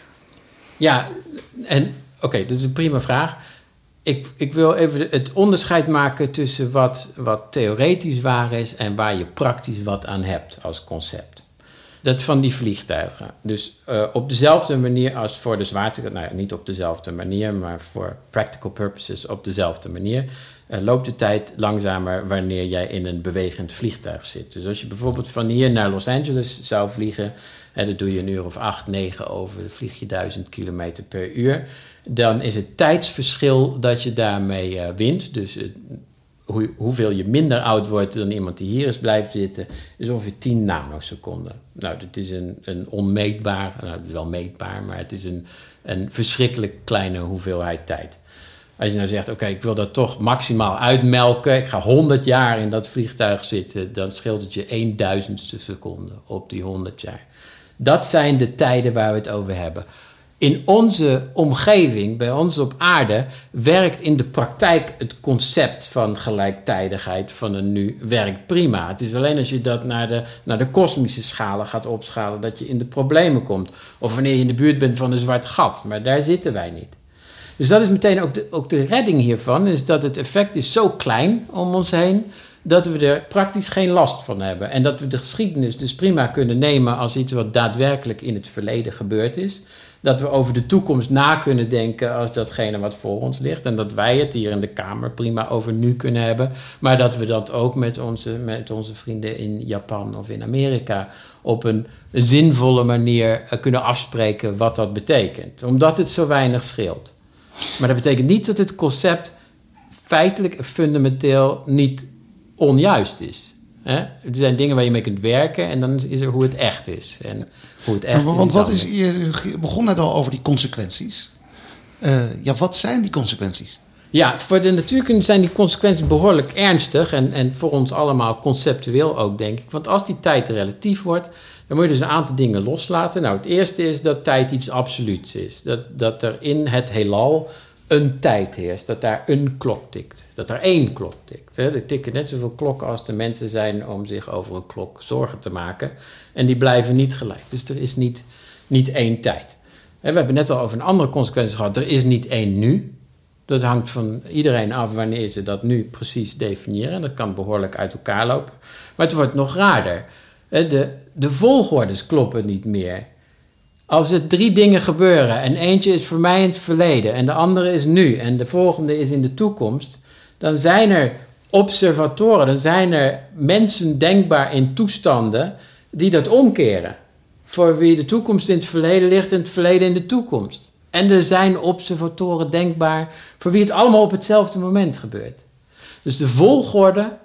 Ja, en oké, okay, dat is een prima vraag. Ik, ik wil even het onderscheid maken tussen wat, wat theoretisch waar is en waar je praktisch wat aan hebt als concept. Dat van die vliegtuigen. Dus uh, op dezelfde manier als voor de zwaartekracht, nou ja, niet op dezelfde manier, maar voor practical purposes op dezelfde manier, uh, loopt de tijd langzamer wanneer jij in een bewegend vliegtuig zit. Dus als je bijvoorbeeld van hier naar Los Angeles zou vliegen, en dat doe je een uur of acht, negen over, dan vlieg je duizend kilometer per uur, dan is het tijdsverschil dat je daarmee uh, wint, dus uh, hoe, hoeveel je minder oud wordt dan iemand die hier is blijven zitten, is ongeveer tien nanoseconden. Nou, dat is een, een onmeetbaar, nou, het is wel meetbaar, maar het is een, een verschrikkelijk kleine hoeveelheid tijd. Als je nou zegt, oké, okay, ik wil dat toch maximaal uitmelken, ik ga honderd jaar in dat vliegtuig zitten, dan scheelt het je een duizendste seconde op die honderd jaar. Dat zijn de tijden waar we het over hebben. In onze omgeving, bij ons op aarde, werkt in de praktijk het concept van gelijktijdigheid van een nu werkt prima. Het is alleen als je dat naar de, naar de kosmische schalen gaat opschalen, dat je in de problemen komt. Of wanneer je in de buurt bent van een zwart gat, maar daar zitten wij niet. Dus dat is meteen ook de, ook de redding hiervan, is dat het effect is zo klein om ons heen, dat we er praktisch geen last van hebben. En dat we de geschiedenis dus prima kunnen nemen als iets wat daadwerkelijk in het verleden gebeurd is. Dat we over de toekomst na kunnen denken als datgene wat voor ons ligt. En dat wij het hier in de Kamer prima over nu kunnen hebben. Maar dat we dat ook met onze, met onze vrienden in Japan of in Amerika op een zinvolle manier kunnen afspreken wat dat betekent. Omdat het zo weinig scheelt. Maar dat betekent niet dat het concept feitelijk en fundamenteel niet onjuist is. Hè? Er zijn dingen waar je mee kunt werken en dan is er hoe het echt is. En hoe het echt maar, want is wat is, je begon net al over die consequenties. Uh, ja, wat zijn die consequenties? Ja, voor de natuurkunde zijn die consequenties behoorlijk ernstig en, en voor ons allemaal conceptueel ook, denk ik. Want als die tijd relatief wordt, dan moet je dus een aantal dingen loslaten. Nou, het eerste is dat tijd iets absoluuts is. Dat, dat er in het heelal een tijd heerst, dat daar een klok tikt. Dat er één klok tikt. Hè. Er tikken net zoveel klokken als de mensen zijn om zich over een klok zorgen te maken. En die blijven niet gelijk. Dus er is niet, niet één tijd. We hebben net al over een andere consequentie gehad. Er is niet één nu. Dat hangt van iedereen af wanneer ze dat nu precies definiëren. Dat kan behoorlijk uit elkaar lopen. Maar het wordt nog raarder. De, de volgordes kloppen niet meer. Als er drie dingen gebeuren en eentje is voor mij in het verleden en de andere is nu en de volgende is in de toekomst, dan zijn er observatoren, dan zijn er mensen denkbaar in toestanden die dat omkeren. Voor wie de toekomst in het verleden ligt en het verleden in de toekomst. En er zijn observatoren denkbaar voor wie het allemaal op hetzelfde moment gebeurt. Dus de volgorde,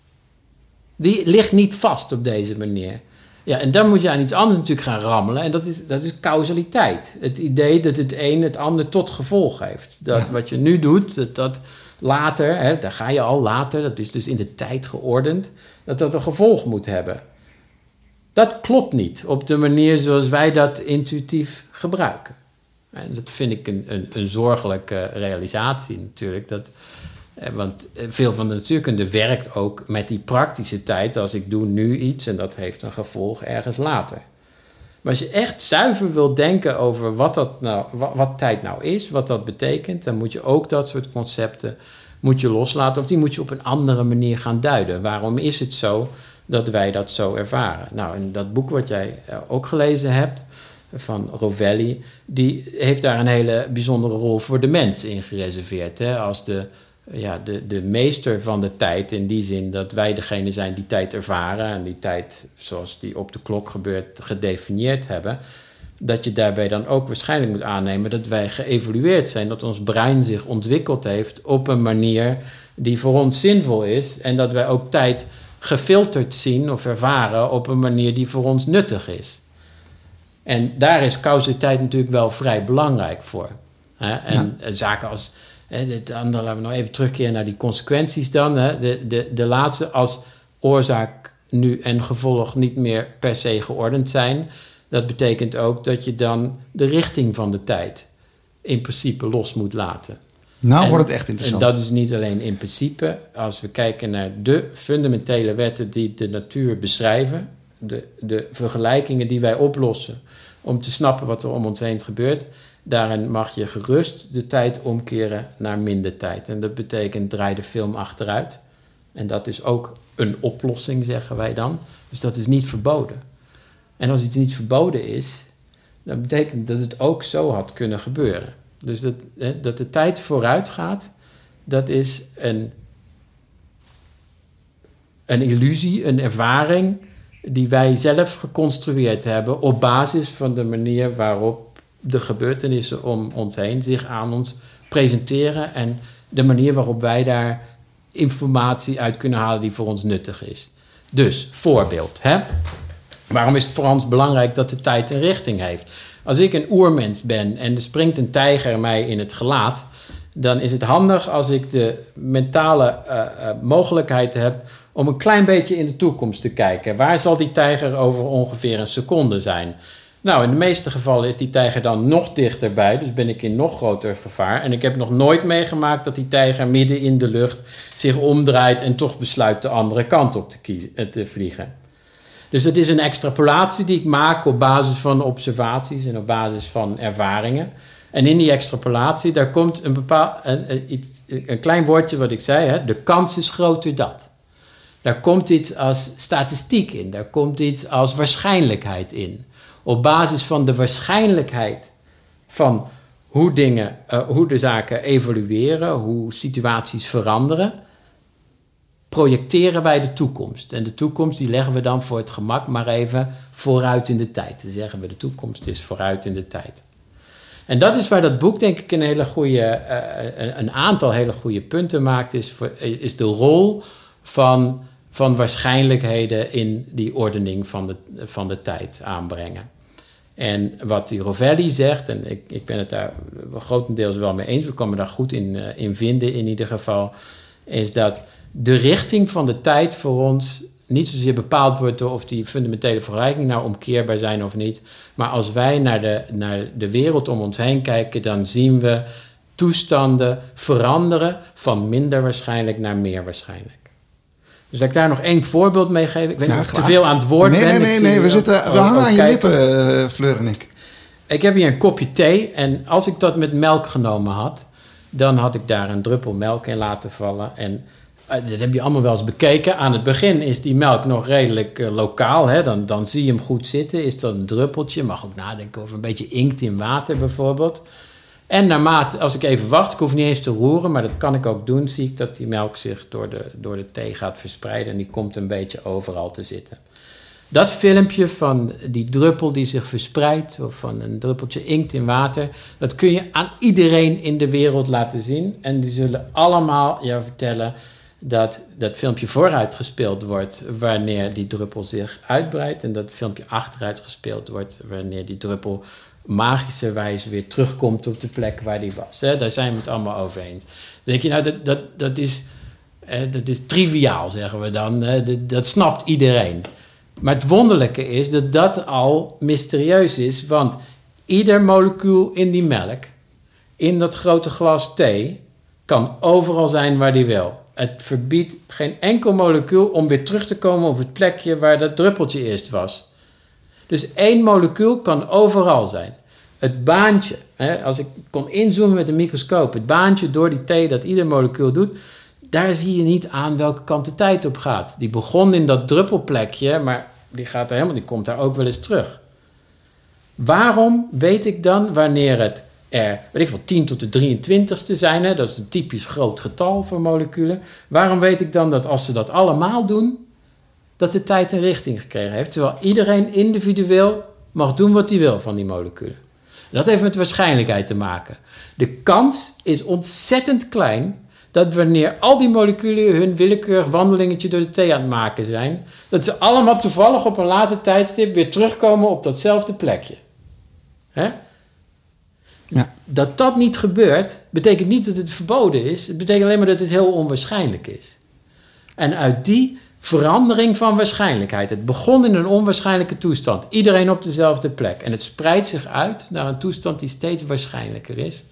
die ligt niet vast op deze manier. Ja, en dan moet je aan iets anders natuurlijk gaan rammelen. En dat is, dat is causaliteit. Het idee dat het een het ander tot gevolg heeft. Dat wat je nu doet, dat dat later, hè, daar ga je al later, dat is dus in de tijd geordend, dat dat een gevolg moet hebben. Dat klopt niet op de manier zoals wij dat intuïtief gebruiken. En dat vind ik een, een, een zorgelijke realisatie natuurlijk. Dat, want veel van de natuurkunde werkt ook met die praktische tijd. Als ik doe nu iets en dat heeft een gevolg ergens later. Maar als je echt zuiver wilt denken over wat, dat nou, wat, wat tijd nou is, wat dat betekent, dan moet je ook dat soort concepten moet je loslaten. Of die moet je op een andere manier gaan duiden. Waarom is het zo dat wij dat zo ervaren? Nou, in dat boek wat jij ook gelezen hebt, van Rovelli, die heeft daar een hele bijzondere rol voor de mens in gereserveerd. Hè? Als de, ja, de, de meester van de tijd, in die zin dat wij degene zijn die tijd ervaren en die tijd zoals die op de klok gebeurt gedefinieerd hebben, dat je daarbij dan ook waarschijnlijk moet aannemen dat wij geëvolueerd zijn, dat ons brein zich ontwikkeld heeft op een manier die voor ons zinvol is en dat wij ook tijd gefilterd zien of ervaren op een manier die voor ons nuttig is. En daar is causaliteit natuurlijk wel vrij belangrijk voor. Hè? En ja. zaken als, hè, het andere, laten we nog even terugkeren naar die consequenties dan. Hè? De, de, de laatste, als oorzaak nu en gevolg niet meer per se geordend zijn, dat betekent ook dat je dan de richting van de tijd in principe los moet laten. Nou en, wordt het echt interessant. En dat is niet alleen in principe. Als we kijken naar de fundamentele wetten die de natuur beschrijven, de, de vergelijkingen die wij oplossen om te snappen wat er om ons heen gebeurt, daarin mag je gerust de tijd omkeren naar minder tijd. En dat betekent draai de film achteruit. En dat is ook een oplossing, zeggen wij dan. Dus dat is niet verboden. En als iets niet verboden is, dan betekent dat het ook zo had kunnen gebeuren. Dus dat, hè, dat de tijd vooruit gaat, dat is een, een illusie, een ervaring die wij zelf geconstrueerd hebben op basis van de manier waarop de gebeurtenissen om ons heen zich aan ons presenteren en de manier waarop wij daar informatie uit kunnen halen die voor ons nuttig is. Dus, voorbeeld. Hè? Waarom is het voor ons belangrijk dat de tijd een richting heeft? Als ik een oermens ben en er springt een tijger mij in het gelaat, dan is het handig als ik de mentale uh, uh, mogelijkheid heb om een klein beetje in de toekomst te kijken. Waar zal die tijger over ongeveer een seconde zijn? Nou, in de meeste gevallen is die tijger dan nog dichterbij, dus ben ik in nog groter gevaar. En ik heb nog nooit meegemaakt dat die tijger midden in de lucht zich omdraait en toch besluit de andere kant op te, kiezen, te vliegen. Dus dat is een extrapolatie die ik maak op basis van observaties en op basis van ervaringen. En in die extrapolatie, daar komt een, bepaal, een, een, een klein woordje wat ik zei, hè, de kans is groter dat. Daar komt iets als statistiek in, daar komt iets als waarschijnlijkheid in. Op basis van de waarschijnlijkheid van hoe dingen, uh, hoe de zaken evolueren, hoe situaties veranderen, projecteren wij de toekomst. En de toekomst die leggen we dan voor het gemak maar even vooruit in de tijd. Dan zeggen we de toekomst is vooruit in de tijd. En dat is waar dat boek denk ik een hele goede, uh, een aantal hele goede punten maakt, is, voor, is de rol van, van waarschijnlijkheden in die ordening van de, van de tijd aanbrengen. En wat die Rovelli zegt, en ik, ik ben het daar grotendeels wel mee eens, we komen daar goed in, uh, in vinden in ieder geval, is dat de richting van de tijd voor ons niet zozeer bepaald wordt door of die fundamentele vergelijkingen nou omkeerbaar zijn of niet. Maar als wij naar de, naar de wereld om ons heen kijken, dan zien we toestanden veranderen van minder waarschijnlijk naar meer waarschijnlijk. Dus dat ik daar nog één voorbeeld mee geef. Ik weet niet of ik te veel aan het woord nee, ben. Nee, nee, nee, we, zitten, we oh, hangen oh, aan kijk. je lippen, uh, Fleur en ik. Ik heb hier een kopje thee en als ik dat met melk genomen had, dan had ik daar een druppel melk in laten vallen. En uh, dat heb je allemaal wel eens bekeken. Aan het begin is die melk nog redelijk uh, lokaal. Hè? Dan, dan zie je hem goed zitten. Is dat een druppeltje? Je mag ook nadenken over een beetje inkt in water bijvoorbeeld. En naarmate, als ik even wacht, ik hoef niet eens te roeren, maar dat kan ik ook doen, zie ik dat die melk zich door de, door de thee gaat verspreiden en die komt een beetje overal te zitten. Dat filmpje van die druppel die zich verspreidt, of van een druppeltje inkt in water, dat kun je aan iedereen in de wereld laten zien. En die zullen allemaal jou vertellen dat dat filmpje vooruit gespeeld wordt wanneer die druppel zich uitbreidt en dat filmpje achteruit gespeeld wordt wanneer die druppel magischerwijze weer terugkomt op de plek waar die was. Hè? Daar zijn we het allemaal over eens. Dan denk je, nou, dat, dat, dat, is, eh, dat is triviaal, zeggen we dan. Eh, dat, dat snapt iedereen. Maar het wonderlijke is dat dat al mysterieus is, want ieder molecuul in die melk, in dat grote glas thee, kan overal zijn waar die wil. Het verbiedt geen enkel molecuul om weer terug te komen op het plekje waar dat druppeltje eerst was. Dus één molecuul kan overal zijn. Het baantje, hè, als ik kon inzoomen met een microscoop, het baantje door die thee dat ieder molecuul doet, daar zie je niet aan welke kant de tijd op gaat. Die begon in dat druppelplekje, maar die, gaat er helemaal, die komt daar ook wel eens terug. Waarom weet ik dan wanneer het er, weet ik wel, tien tot de drieëntwintigste zijn, hè, dat is een typisch groot getal voor moleculen. Waarom weet ik dan dat als ze dat allemaal doen, dat de tijd een richting gekregen heeft, terwijl iedereen individueel mag doen wat hij wil van die moleculen. Dat heeft met waarschijnlijkheid te maken. De kans is ontzettend klein dat wanneer al die moleculen hun willekeurig wandelingetje door de thee aan het maken zijn, dat ze allemaal toevallig op een later tijdstip weer terugkomen op datzelfde plekje. Hè? Ja. Dat dat niet gebeurt, betekent niet dat het verboden is. Het betekent alleen maar dat het heel onwaarschijnlijk is. En uit die verandering van waarschijnlijkheid. Het begon in een onwaarschijnlijke toestand. Iedereen op dezelfde plek. En het spreidt zich uit naar een toestand die steeds waarschijnlijker is.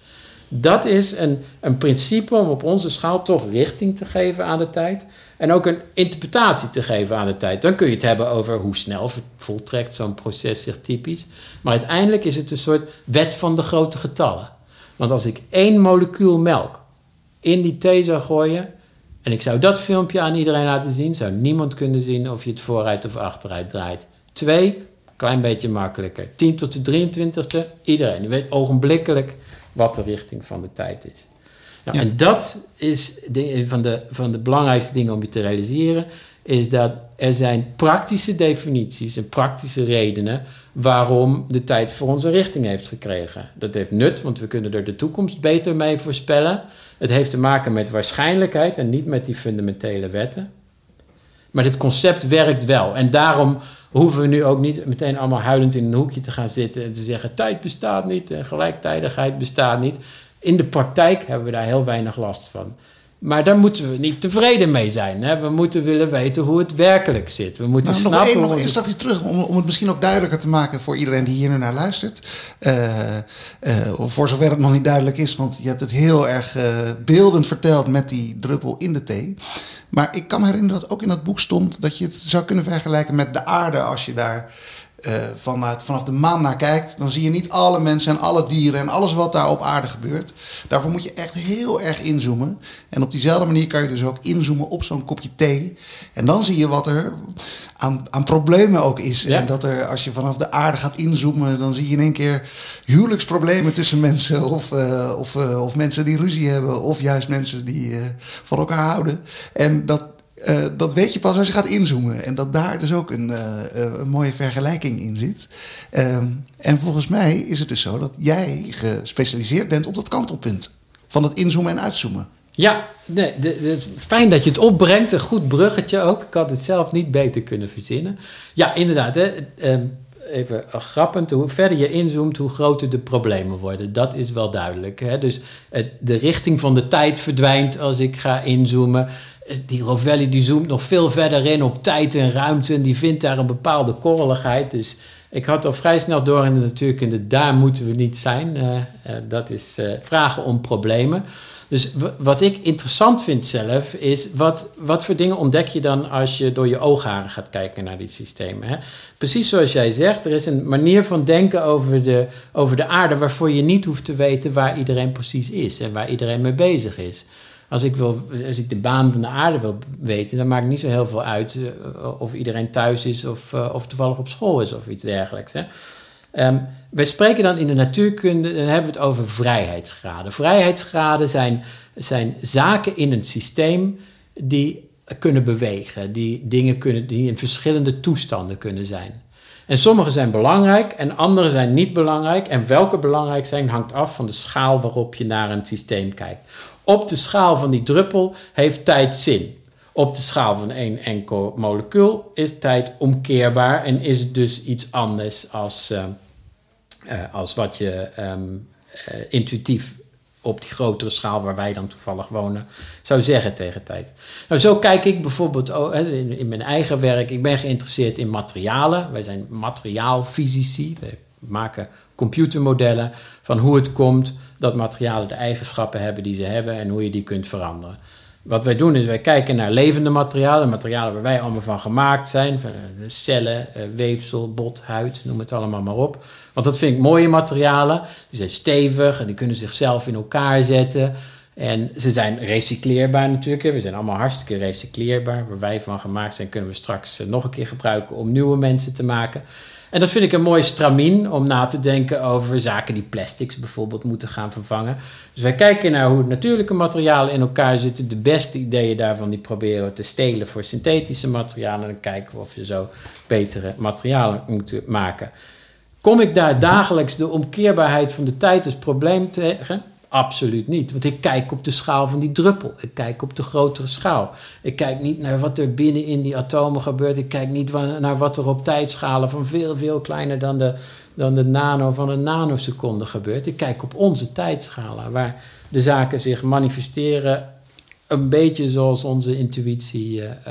Dat is een, een principe om op onze schaal toch richting te geven aan de tijd. En ook een interpretatie te geven aan de tijd. Dan kun je het hebben over hoe snel voltrekt zo'n proces zich typisch. Maar uiteindelijk is het een soort wet van de grote getallen. Want als ik één molecuul melk in die thee zou gooien... en ik zou dat filmpje aan iedereen laten zien... zou niemand kunnen zien of je het vooruit of achteruit draait. Twee, klein beetje makkelijker. tien tot de drieëntwintigste, iedereen. Je weet ogenblikkelijk wat de richting van de tijd is. Nou, ja. En dat is de, een van de, van de belangrijkste dingen om je te realiseren... is dat er zijn praktische definities en praktische redenen... waarom de tijd voor onze richting heeft gekregen. Dat heeft nut, want we kunnen er de toekomst beter mee voorspellen. Het heeft te maken met waarschijnlijkheid en niet met die fundamentele wetten. Maar dit concept werkt wel. En daarom hoeven we nu ook niet meteen allemaal huilend in een hoekje te gaan zitten... en te zeggen, tijd bestaat niet en gelijktijdigheid bestaat niet... In de praktijk hebben we daar heel weinig last van. Maar daar moeten we niet tevreden mee zijn. Hè? We moeten willen weten hoe het werkelijk zit. We moeten nou, snappen... Nog één, nog één stapje terug, om, om het misschien ook duidelijker te maken... voor iedereen die hier nu naar luistert. Uh, uh, voor zover het nog niet duidelijk is... want je hebt het heel erg uh, beeldend verteld met die druppel in de thee. Maar ik kan me herinneren dat ook in dat boek stond... dat je het zou kunnen vergelijken met de aarde als je daar... Uh, vanuit, vanaf de maan naar kijkt, dan zie je niet alle mensen en alle dieren en alles wat daar op aarde gebeurt. Daarvoor moet je echt heel erg inzoomen. En op diezelfde manier kan je dus ook inzoomen op zo'n kopje thee. En dan zie je wat er aan, aan problemen ook is. Ja. En dat er, als je vanaf de aarde gaat inzoomen, dan zie je in één keer huwelijksproblemen tussen mensen. Of, uh, of, uh, of mensen die ruzie hebben. Of juist mensen die uh, van elkaar houden. En dat Uh, dat weet je pas als je gaat inzoomen. En dat daar dus ook een, uh, een mooie vergelijking in zit. Um, en volgens mij is het dus zo dat jij gespecialiseerd bent op dat kantelpunt. Van het inzoomen en uitzoomen. Ja, nee, de, de, fijn dat je het opbrengt. Een goed bruggetje ook. Ik had het zelf niet beter kunnen verzinnen. Ja, inderdaad. Hè, um, even grappend. Hoe verder je inzoomt, hoe groter de problemen worden. Dat is wel duidelijk. Hè? Dus het, de richting van de tijd verdwijnt als ik ga inzoomen. Die Rovelli die zoomt nog veel verder in op tijd en ruimte... en die vindt daar een bepaalde korreligheid. Dus ik had al vrij snel door in de natuurkunde... daar moeten we niet zijn. Uh, uh, dat is uh, vragen om problemen. Dus w- wat ik interessant vind zelf... is wat, wat voor dingen ontdek je dan... als je door je oogharen gaat kijken naar die systemen. Hè? Precies zoals jij zegt... er is een manier van denken over de, over de aarde... waarvoor je niet hoeft te weten waar iedereen precies is... en waar iedereen mee bezig is. Als ik, wil, als ik de baan van de aarde wil weten... dan maakt het niet zo heel veel uit uh, of iedereen thuis is... Of, uh, of toevallig op school is of iets dergelijks. Hè. Um, wij spreken dan in de natuurkunde... dan hebben we het over vrijheidsgraden. Vrijheidsgraden zijn, zijn zaken in een systeem... die kunnen bewegen. Die dingen kunnen, die in verschillende toestanden kunnen zijn. En sommige zijn belangrijk en andere zijn niet belangrijk. En welke belangrijk zijn hangt af van de schaal... waarop je naar een systeem kijkt. Op de schaal van die druppel heeft tijd zin. Op de schaal van één enkel molecuul is tijd omkeerbaar... en is het dus iets anders als, uh, uh, als wat je um, uh, intuïtief... op die grotere schaal waar wij dan toevallig wonen... zou zeggen tegen tijd. Nou, zo kijk ik bijvoorbeeld oh, in, in mijn eigen werk. Ik ben geïnteresseerd in materialen. Wij zijn materiaalfysici. We maken computermodellen van hoe het komt... dat materialen de eigenschappen hebben die ze hebben... en hoe je die kunt veranderen. Wat wij doen is, wij kijken naar levende materialen... materialen waar wij allemaal van gemaakt zijn... cellen, weefsel, bot, huid, noem het allemaal maar op. Want dat vind ik mooie materialen. Die zijn stevig en die kunnen zichzelf in elkaar zetten... En ze zijn recycleerbaar natuurlijk. We zijn allemaal hartstikke recycleerbaar. Waar wij van gemaakt zijn, kunnen we straks nog een keer gebruiken... om nieuwe mensen te maken... En dat vind ik een mooi stramien om na te denken over zaken die plastics bijvoorbeeld moeten gaan vervangen. Dus wij kijken naar hoe natuurlijke materialen in elkaar zitten. De beste ideeën daarvan die proberen we te stelen voor synthetische materialen. En dan kijken we of we zo betere materialen moeten maken. Kom ik daar dagelijks de omkeerbaarheid van de tijd als probleem tegen? Absoluut niet, want ik kijk op de schaal van die druppel. Ik kijk op de grotere schaal. Ik kijk niet naar wat er binnen in die atomen gebeurt. Ik kijk niet naar wat er op tijdschalen van veel, veel kleiner dan de, dan de nano van een nanoseconde gebeurt. Ik kijk op onze tijdschalen, waar de zaken zich manifesteren... een beetje zoals onze intuïtie uh, uh,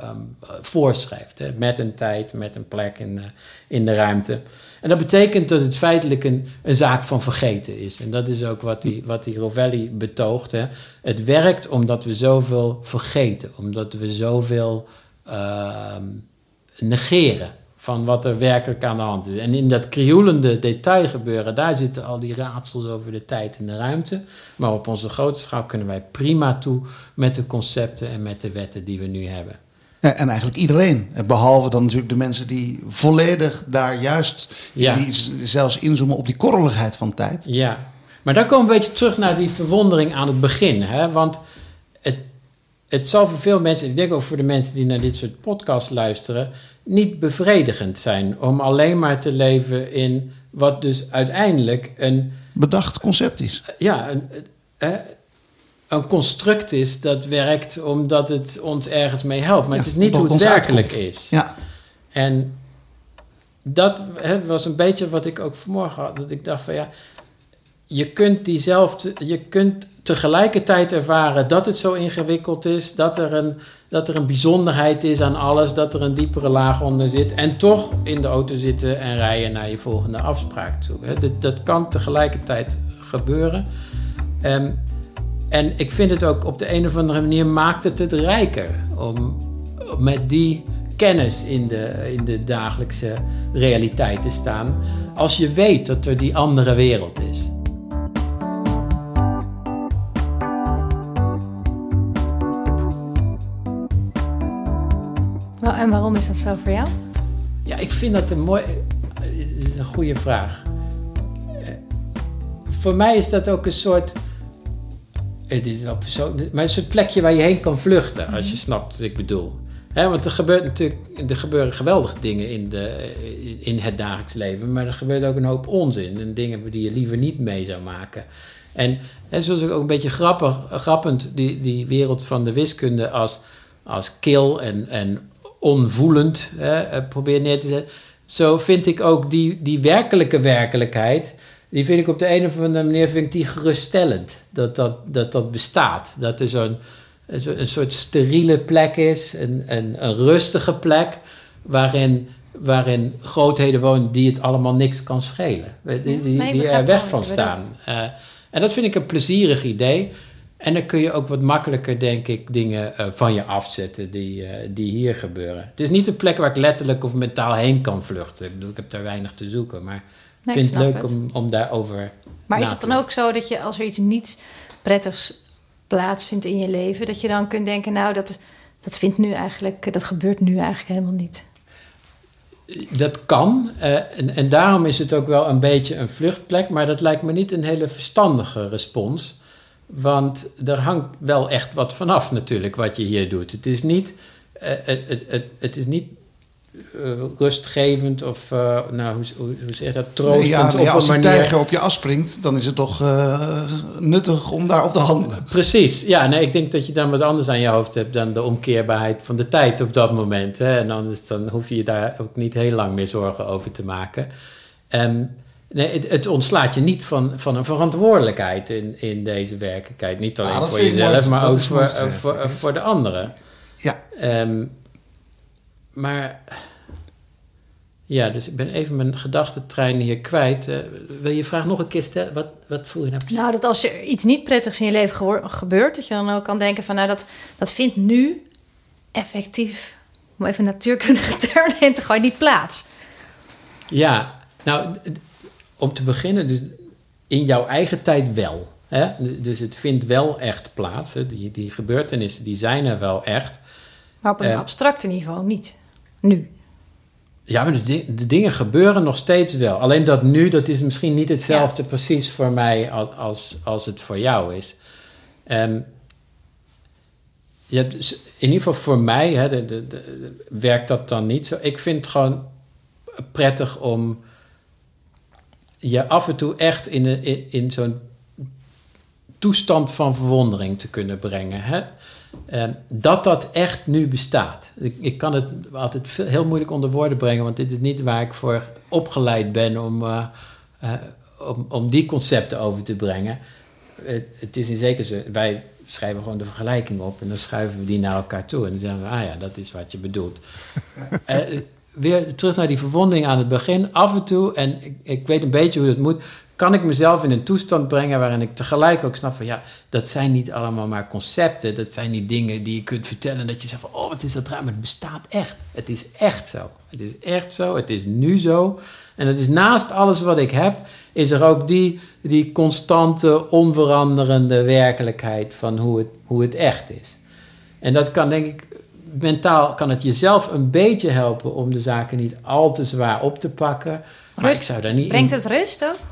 um, voorschrijft. Hè? Met een tijd, met een plek in, uh, in de ruimte. En dat betekent dat het feitelijk een, een zaak van vergeten is. En dat is ook wat die, wat die Rovelli betoogt. Hè? Het werkt omdat we zoveel vergeten. Omdat we zoveel uh, negeren van wat er werkelijk aan de hand is. En in dat krioelende detail gebeuren, daar zitten al die raadsels over de tijd en de ruimte. Maar op onze grote schaal kunnen wij prima toe met de concepten en met de wetten die we nu hebben. Ja, en eigenlijk iedereen. Behalve dan natuurlijk de mensen die volledig daar juist... Ja. Die zelfs inzoomen op die korreligheid van tijd. Ja, maar daar komen we een beetje terug naar die verwondering aan het begin. Hè? Want het, het zal voor veel mensen... Ik denk ook voor de mensen die naar dit soort podcasts luisteren... niet bevredigend zijn om alleen maar te leven in wat dus uiteindelijk een... bedacht concept is. Ja, een, een, een construct is dat werkt omdat het ons ergens mee helpt. Maar ja, het is niet hoe het werkelijk uitkomt. Is. Ja. En dat hè, was een beetje wat ik ook vanmorgen had. Dat ik dacht van ja, je kunt diezelfde... Je kunt tegelijkertijd ervaren dat het zo ingewikkeld is... dat er een... dat er een bijzonderheid is aan alles, dat er een diepere laag onder zit... en toch in de auto zitten en rijden naar je volgende afspraak toe. Dat, dat kan tegelijkertijd gebeuren. Um, en ik vind het ook op de een of andere manier maakt het het rijker... om met die kennis in de, in de dagelijkse realiteit te staan... als je weet dat er die andere wereld is. Nou, en waarom is dat zo voor jou? Ja, ik vind dat een mooi, een goede vraag. Voor mij is dat ook een soort, het is wel persoonlijk, maar een soort plekje waar je heen kan vluchten, als je snapt wat ik bedoel. He, want er gebeurt natuurlijk, er gebeuren geweldige dingen in, de, in het dagelijks leven, maar er gebeurt ook een hoop onzin en dingen die je liever niet mee zou maken. En, en zoals ik ook een beetje grappig, grappend die, die wereld van de wiskunde als, als kil en, en onvoelend hè, probeer neer te zetten. Zo vind ik ook die, die werkelijke werkelijkheid, die vind ik op de een of andere manier vind ik die geruststellend. Dat dat, dat, dat bestaat. Dat er zo'n een soort steriele plek is, een, een, een rustige plek, waarin, waarin grootheden wonen die het allemaal niks kan schelen. Die, die, die, die er weg van staan. Uh, en dat vind ik een plezierig idee. En dan kun je ook wat makkelijker, denk ik, dingen uh, van je afzetten die, uh, die hier gebeuren. Het is niet een plek waar ik letterlijk of mentaal heen kan vluchten. Ik bedoel, ik heb daar weinig te zoeken, maar nee, ik vind het leuk het. Om, om daarover Maar is het dan ook zo dat je, als er iets niet prettigs plaatsvindt in je leven, dat je dan kunt denken, nou, dat, dat vindt nu eigenlijk, dat gebeurt nu eigenlijk helemaal niet? Dat kan. Uh, en, en daarom is het ook wel een beetje een vluchtplek, maar dat lijkt me niet een hele verstandige respons. Want er hangt wel echt wat vanaf natuurlijk wat je hier doet. Het is niet, uh, het, het, het, het is niet uh, rustgevend of, uh, nou, hoe, hoe, hoe zeg je dat, troostend nee, ja, nee, op als een een manier. tijger op je afspringt, dan is het toch uh, nuttig om daarop te handelen. Precies, ja. Nee, ik denk dat je dan wat anders aan je hoofd hebt dan de omkeerbaarheid van de tijd op dat moment. Hè? En anders dan hoef je je daar ook niet heel lang meer zorgen over te maken. Um, Nee, het, het ontslaat je niet van, van een verantwoordelijkheid in, in deze werkelijkheid. Niet alleen ah, voor jezelf, mooi, maar ook voor, uh, voor, uh, voor de anderen. Ja. Um, maar, ja, dus ik ben even mijn gedachtentrein hier kwijt. Uh, wil je vraag nog een keer stellen? Wat, wat voel je nou precies? Nou, dat als er iets niet prettigs in je leven ge- gebeurt, dat je dan ook kan denken van, nou, dat, dat vindt nu effectief, om even natuurkundige termen in te gooien, niet plaats. Ja, nou... Om te beginnen, dus in jouw eigen tijd wel. Hè? Dus het vindt wel echt plaats. Hè? Die, die gebeurtenissen die zijn er wel echt. Maar op een uh, abstracte niveau niet. Nu. Ja, maar de, de dingen gebeuren nog steeds wel. Alleen dat nu, dat is misschien niet hetzelfde ja. precies voor mij als, als, als het voor jou is. Um, ja, dus in ieder geval voor mij hè, de, de, de, werkt dat dan niet zo. Ik vind het gewoon prettig om je af en toe echt in, een, in, in zo'n toestand van verwondering te kunnen brengen. Hè? Uh, dat dat echt nu bestaat. Ik, ik kan het altijd veel, heel moeilijk onder woorden brengen, want dit is niet waar ik voor opgeleid ben om, uh, uh, om, om die concepten over te brengen. Het, het is in zekere zin, wij schrijven gewoon de vergelijking op en dan schuiven we die naar elkaar toe. En dan zeggen we, ah ja, dat is wat je bedoelt. uh, weer terug naar die verwonding aan het begin. Af en toe, en ik, ik weet een beetje hoe dat moet, kan ik mezelf in een toestand brengen waarin ik tegelijk ook snap van, ja, dat zijn niet allemaal maar concepten. Dat zijn niet dingen die je kunt vertellen dat je zegt van, oh, wat is dat raar, maar het bestaat echt. Het is echt zo. Het is echt zo. Het is nu zo. En het is naast alles wat ik heb, is er ook die, die constante, onveranderende werkelijkheid van hoe het, hoe het echt is. En dat kan, denk ik, mentaal kan het jezelf een beetje helpen om de zaken niet al te zwaar op te pakken. Maar Rust, ik zou daar niet brengt in... het rust ook?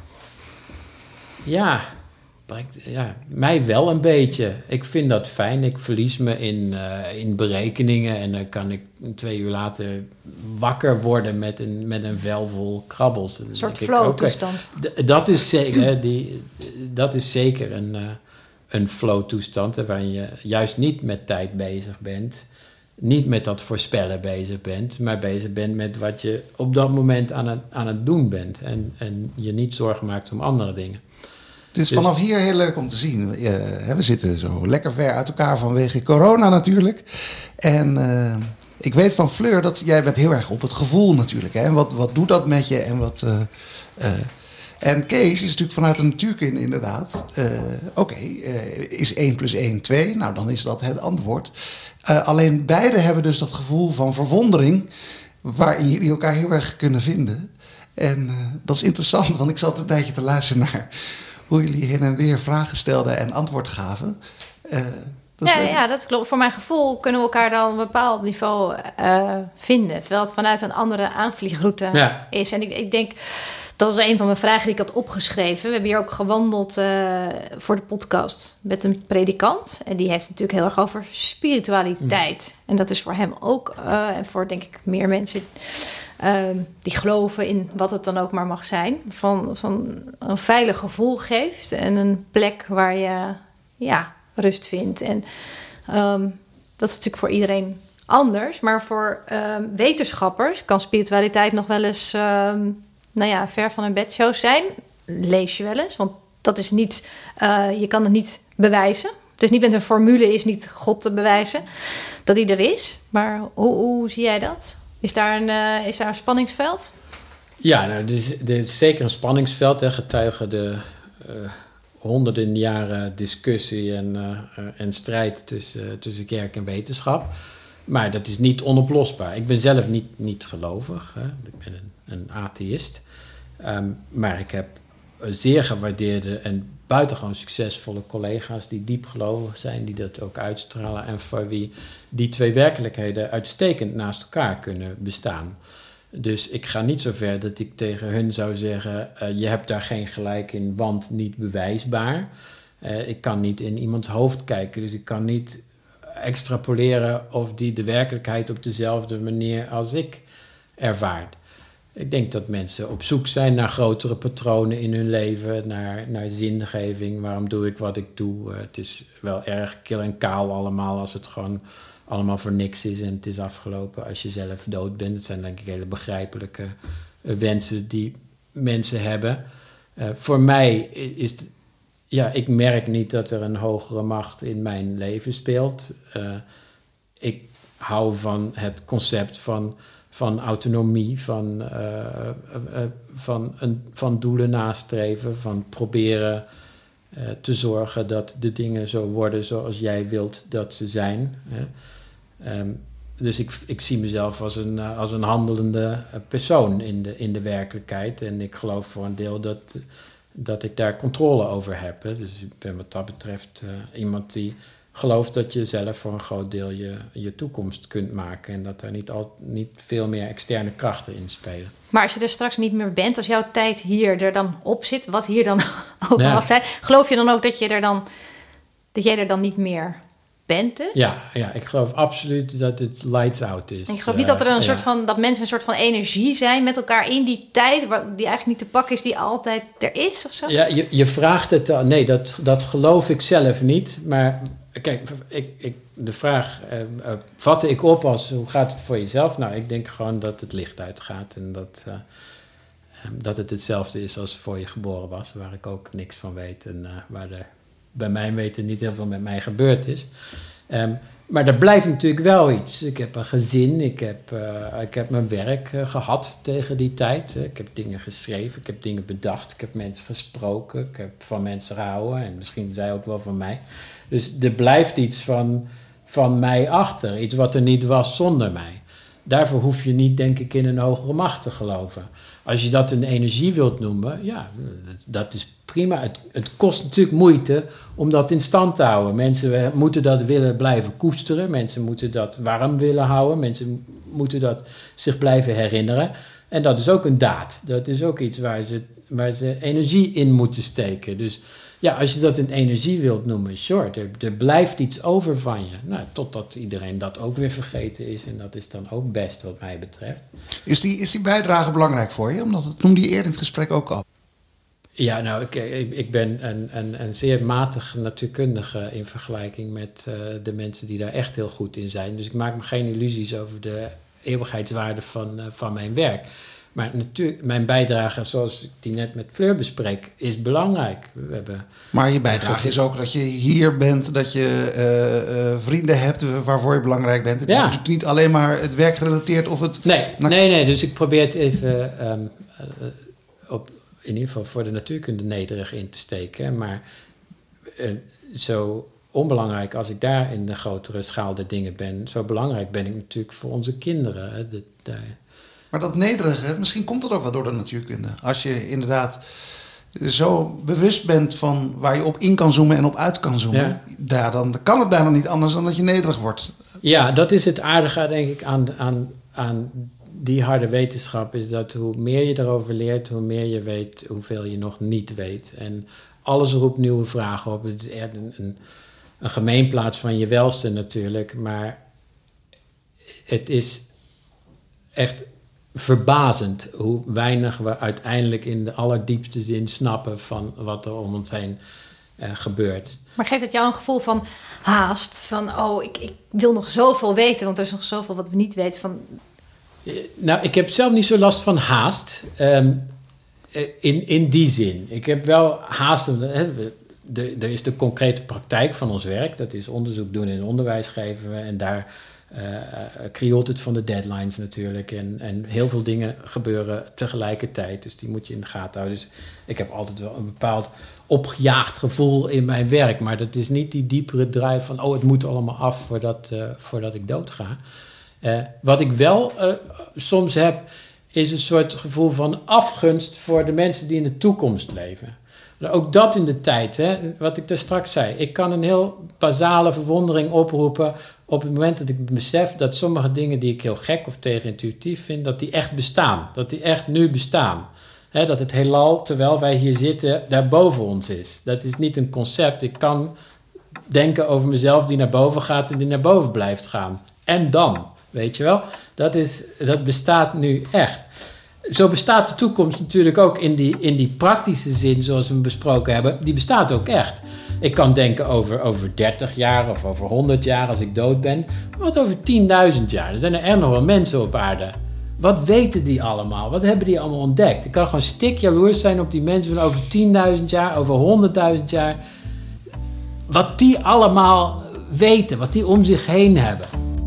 Ja, brengt, ja, mij wel een beetje. Ik vind dat fijn. Ik verlies me in, uh, in berekeningen en dan kan ik twee uur later wakker worden met een, met een vel vol krabbels. Een soort flow-toestand. Okay, d- dat is zeker, die, dat is zeker een, uh, een flow-toestand waarin je juist niet met tijd bezig bent. Niet met dat voorspellen bezig bent, maar bezig bent met wat je op dat moment aan het, aan het doen bent. En, en je niet zorgen maakt om andere dingen. Het is dus vanaf hier heel leuk om te zien. Uh, we zitten zo lekker ver uit elkaar vanwege corona natuurlijk. En uh, ik weet van Fleur dat jij bent heel erg op het gevoel natuurlijk. Hè? En wat, wat doet dat met je? En, wat, uh, uh, en Kees is natuurlijk vanuit de natuurkunde inderdaad. Uh, Oké, okay, uh, is één plus één twee? Nou, dan is dat het antwoord. Uh, alleen beide hebben dus dat gevoel van verwondering, waarin jullie elkaar heel erg kunnen vinden. En uh, dat is interessant, want ik zat een tijdje te luisteren naar hoe jullie heen en weer vragen stelden en antwoord gaven. Uh, dat ja, ja, dat klopt. Voor mijn gevoel kunnen we elkaar dan op een bepaald niveau uh, vinden. Terwijl het vanuit een andere aanvliegroute ja. is. En ik, ik denk, dat is een van mijn vragen die ik had opgeschreven. We hebben hier ook gewandeld uh, voor de podcast met een predikant. En die heeft het natuurlijk heel erg over spiritualiteit. Mm. En dat is voor hem ook, uh, en voor denk ik meer mensen uh, die geloven in wat het dan ook maar mag zijn. Van, van een veilig gevoel geeft en een plek waar je ja, rust vindt. En um, dat is natuurlijk voor iedereen anders. Maar voor um, wetenschappers kan spiritualiteit nog wel eens Um, nou ja, ver van een bedshow zijn, lees je wel eens. Want dat is niet, uh, je kan het niet bewijzen. Dus niet met een formule is niet God te bewijzen dat hij er is. Maar hoe, hoe zie jij dat? Is daar een, uh, is daar een spanningsveld? Ja, nou, dit is, dit is zeker een spanningsveld. Hè, getuige de uh, honderden jaren discussie en, uh, uh, en strijd tussen, uh, tussen kerk en wetenschap. Maar dat is niet onoplosbaar. Ik ben zelf niet, niet gelovig. Hè. Ik ben een een atheïst. Um, maar ik heb zeer gewaardeerde en buitengewoon succesvolle collega's die diep gelovig zijn, die dat ook uitstralen en voor wie die twee werkelijkheden uitstekend naast elkaar kunnen bestaan. Dus ik ga niet zo ver dat ik tegen hun zou zeggen, uh, je hebt daar geen gelijk in, want niet bewijsbaar. Uh, ik kan niet in iemands hoofd kijken, dus ik kan niet extrapoleren of die de werkelijkheid op dezelfde manier als ik ervaart. Ik denk dat mensen op zoek zijn naar grotere patronen in hun leven, naar, naar zingeving. Waarom doe ik wat ik doe? Uh, het is wel erg kil en kaal allemaal als het gewoon allemaal voor niks is en het is afgelopen als je zelf dood bent. Het zijn denk ik hele begrijpelijke uh, wensen die mensen hebben. Uh, voor mij is het, ja, ik merk niet dat er een hogere macht in mijn leven speelt. Uh, ik hou van het concept van van autonomie, van, uh, uh, uh, van, een, van doelen nastreven, van proberen uh, te zorgen dat de dingen zo worden zoals jij wilt dat ze zijn. Hè. Um, dus ik, ik zie mezelf als een, uh, als een handelende persoon in de, in de werkelijkheid. En ik geloof voor een deel dat, dat ik daar controle over heb. Hè. Dus ik ben wat dat betreft uh, iemand die geloof dat je zelf voor een groot deel je, je toekomst kunt maken en dat er niet, al, niet veel meer externe krachten in spelen. Maar als je er straks niet meer bent, als jouw tijd hier er dan op zit, wat hier dan ook ja. mag zijn, geloof je dan ook dat je er dan dat jij er dan niet meer bent dus? Ja, ja, ik geloof absoluut dat het lights out is. En ik geloof niet dat er een uh, soort ja. van dat mensen een soort van energie zijn met elkaar in die tijd die eigenlijk niet te pakken is, die altijd er is of zo. Ja, je, je vraagt het al. Nee, dat, dat geloof ik zelf niet, maar kijk, ik, ik, de vraag uh, uh, vatte ik op als hoe gaat het voor jezelf? Nou, ik denk gewoon dat het licht uitgaat en dat, uh, um, dat het hetzelfde is als voor je geboren was, waar ik ook niks van weet en uh, waar er bij mij weten niet heel veel met mij gebeurd is. Um, maar er blijft natuurlijk wel iets. Ik heb een gezin, ik heb, uh, ik heb mijn werk uh, gehad tegen die tijd. Ik heb dingen geschreven, ik heb dingen bedacht, ik heb mensen gesproken, ik heb van mensen gehouden en misschien zij ook wel van mij. Dus er blijft iets van, van mij achter, iets wat er niet was zonder mij. Daarvoor hoef je niet, denk ik, in een hogere macht te geloven. Als je dat een energie wilt noemen, ja, dat is prima. Het, het kost natuurlijk moeite om dat in stand te houden. Mensen moeten dat willen blijven koesteren. Mensen moeten dat warm willen houden. Mensen moeten dat zich blijven herinneren. En dat is ook een daad. Dat is ook iets waar ze, waar ze energie in moeten steken. Dus ja, als je dat een energie wilt noemen, sure, er, er blijft iets over van je. Nou, totdat iedereen dat ook weer vergeten is. En dat is dan ook best wat mij betreft. Is die, is die bijdrage belangrijk voor je? Omdat het noemde je eerder in het gesprek ook al. Ja, nou, ik, ik ben een, een, een zeer matig natuurkundige in vergelijking met uh, de mensen die daar echt heel goed in zijn. Dus ik maak me geen illusies over de eeuwigheidswaarde van, uh, van mijn werk. Maar natuurlijk, mijn bijdrage, zoals ik die net met Fleur bespreek, is belangrijk. We hebben maar je bijdrage is ook dat je hier bent, dat je uh, uh, vrienden hebt waarvoor je belangrijk bent. Het ja. is natuurlijk niet alleen maar het werk gerelateerd of het... Nee, nee, nee. Dus ik probeer het even um, uh, op, in ieder geval voor de natuurkunde nederig in te steken. Maar uh, zo onbelangrijk als ik daar in de grotere schaal der dingen ben, zo belangrijk ben ik natuurlijk voor onze kinderen. Hè, de, de, Maar dat nederige, misschien komt dat ook wel door de natuurkunde. Als je inderdaad zo bewust bent van waar je op in kan zoomen en op uit kan zoomen, ja. daar, dan kan het bijna niet anders dan dat je nederig wordt. Ja, dat is het aardige, denk ik, aan, aan, aan die harde wetenschap, is dat hoe meer je erover leert, hoe meer je weet, hoeveel je nog niet weet. En alles roept nieuwe vragen op. Het is echt een, een, een gemeenplaats van je welste natuurlijk, maar het is echt verbazend hoe weinig we uiteindelijk in de allerdiepste zin snappen van wat er om ons heen uh, gebeurt. Maar geeft het jou een gevoel van haast? Van, oh, ik, ik wil nog zoveel weten, want er is nog zoveel wat we niet weten. Van... Uh, nou, ik heb zelf niet zo last van haast. Um, uh, in, in die zin. Ik heb wel haast. Hè, de, er is de concrete praktijk van ons werk. Dat is onderzoek doen en onderwijs geven we. En daar Uh, krioelt het van de deadlines natuurlijk. En, en heel veel dingen gebeuren tegelijkertijd. Dus die moet je in de gaten houden. Dus ik heb altijd wel een bepaald opgejaagd gevoel in mijn werk. Maar dat is niet die diepere drive van, oh, het moet allemaal af voordat, uh, voordat ik doodga. Uh, wat ik wel uh, soms heb, is een soort gevoel van afgunst voor de mensen die in de toekomst leven. Ook dat in de tijd, hè, wat ik daar straks zei. Ik kan een heel basale verwondering oproepen op het moment dat ik besef dat sommige dingen die ik heel gek of tegenintuïtief vind, dat die echt bestaan. Dat die echt nu bestaan. Hè, dat het heelal, terwijl wij hier zitten, daar boven ons is. Dat is niet een concept. Ik kan denken over mezelf die naar boven gaat en die naar boven blijft gaan. En dan, weet je wel? Dat, is, dat bestaat nu echt. Zo bestaat de toekomst natuurlijk ook in die, in die praktische zin, zoals we hem besproken hebben. Die bestaat ook echt. Ik kan denken over, over dertig jaar of over honderd jaar als ik dood ben. Maar wat over tienduizend jaar? Er zijn er echt nog wel mensen op aarde. Wat weten die allemaal? Wat hebben die allemaal ontdekt? Ik kan gewoon stik jaloers zijn op die mensen van over tienduizend jaar, over honderdduizend jaar. Wat die allemaal weten, wat die om zich heen hebben.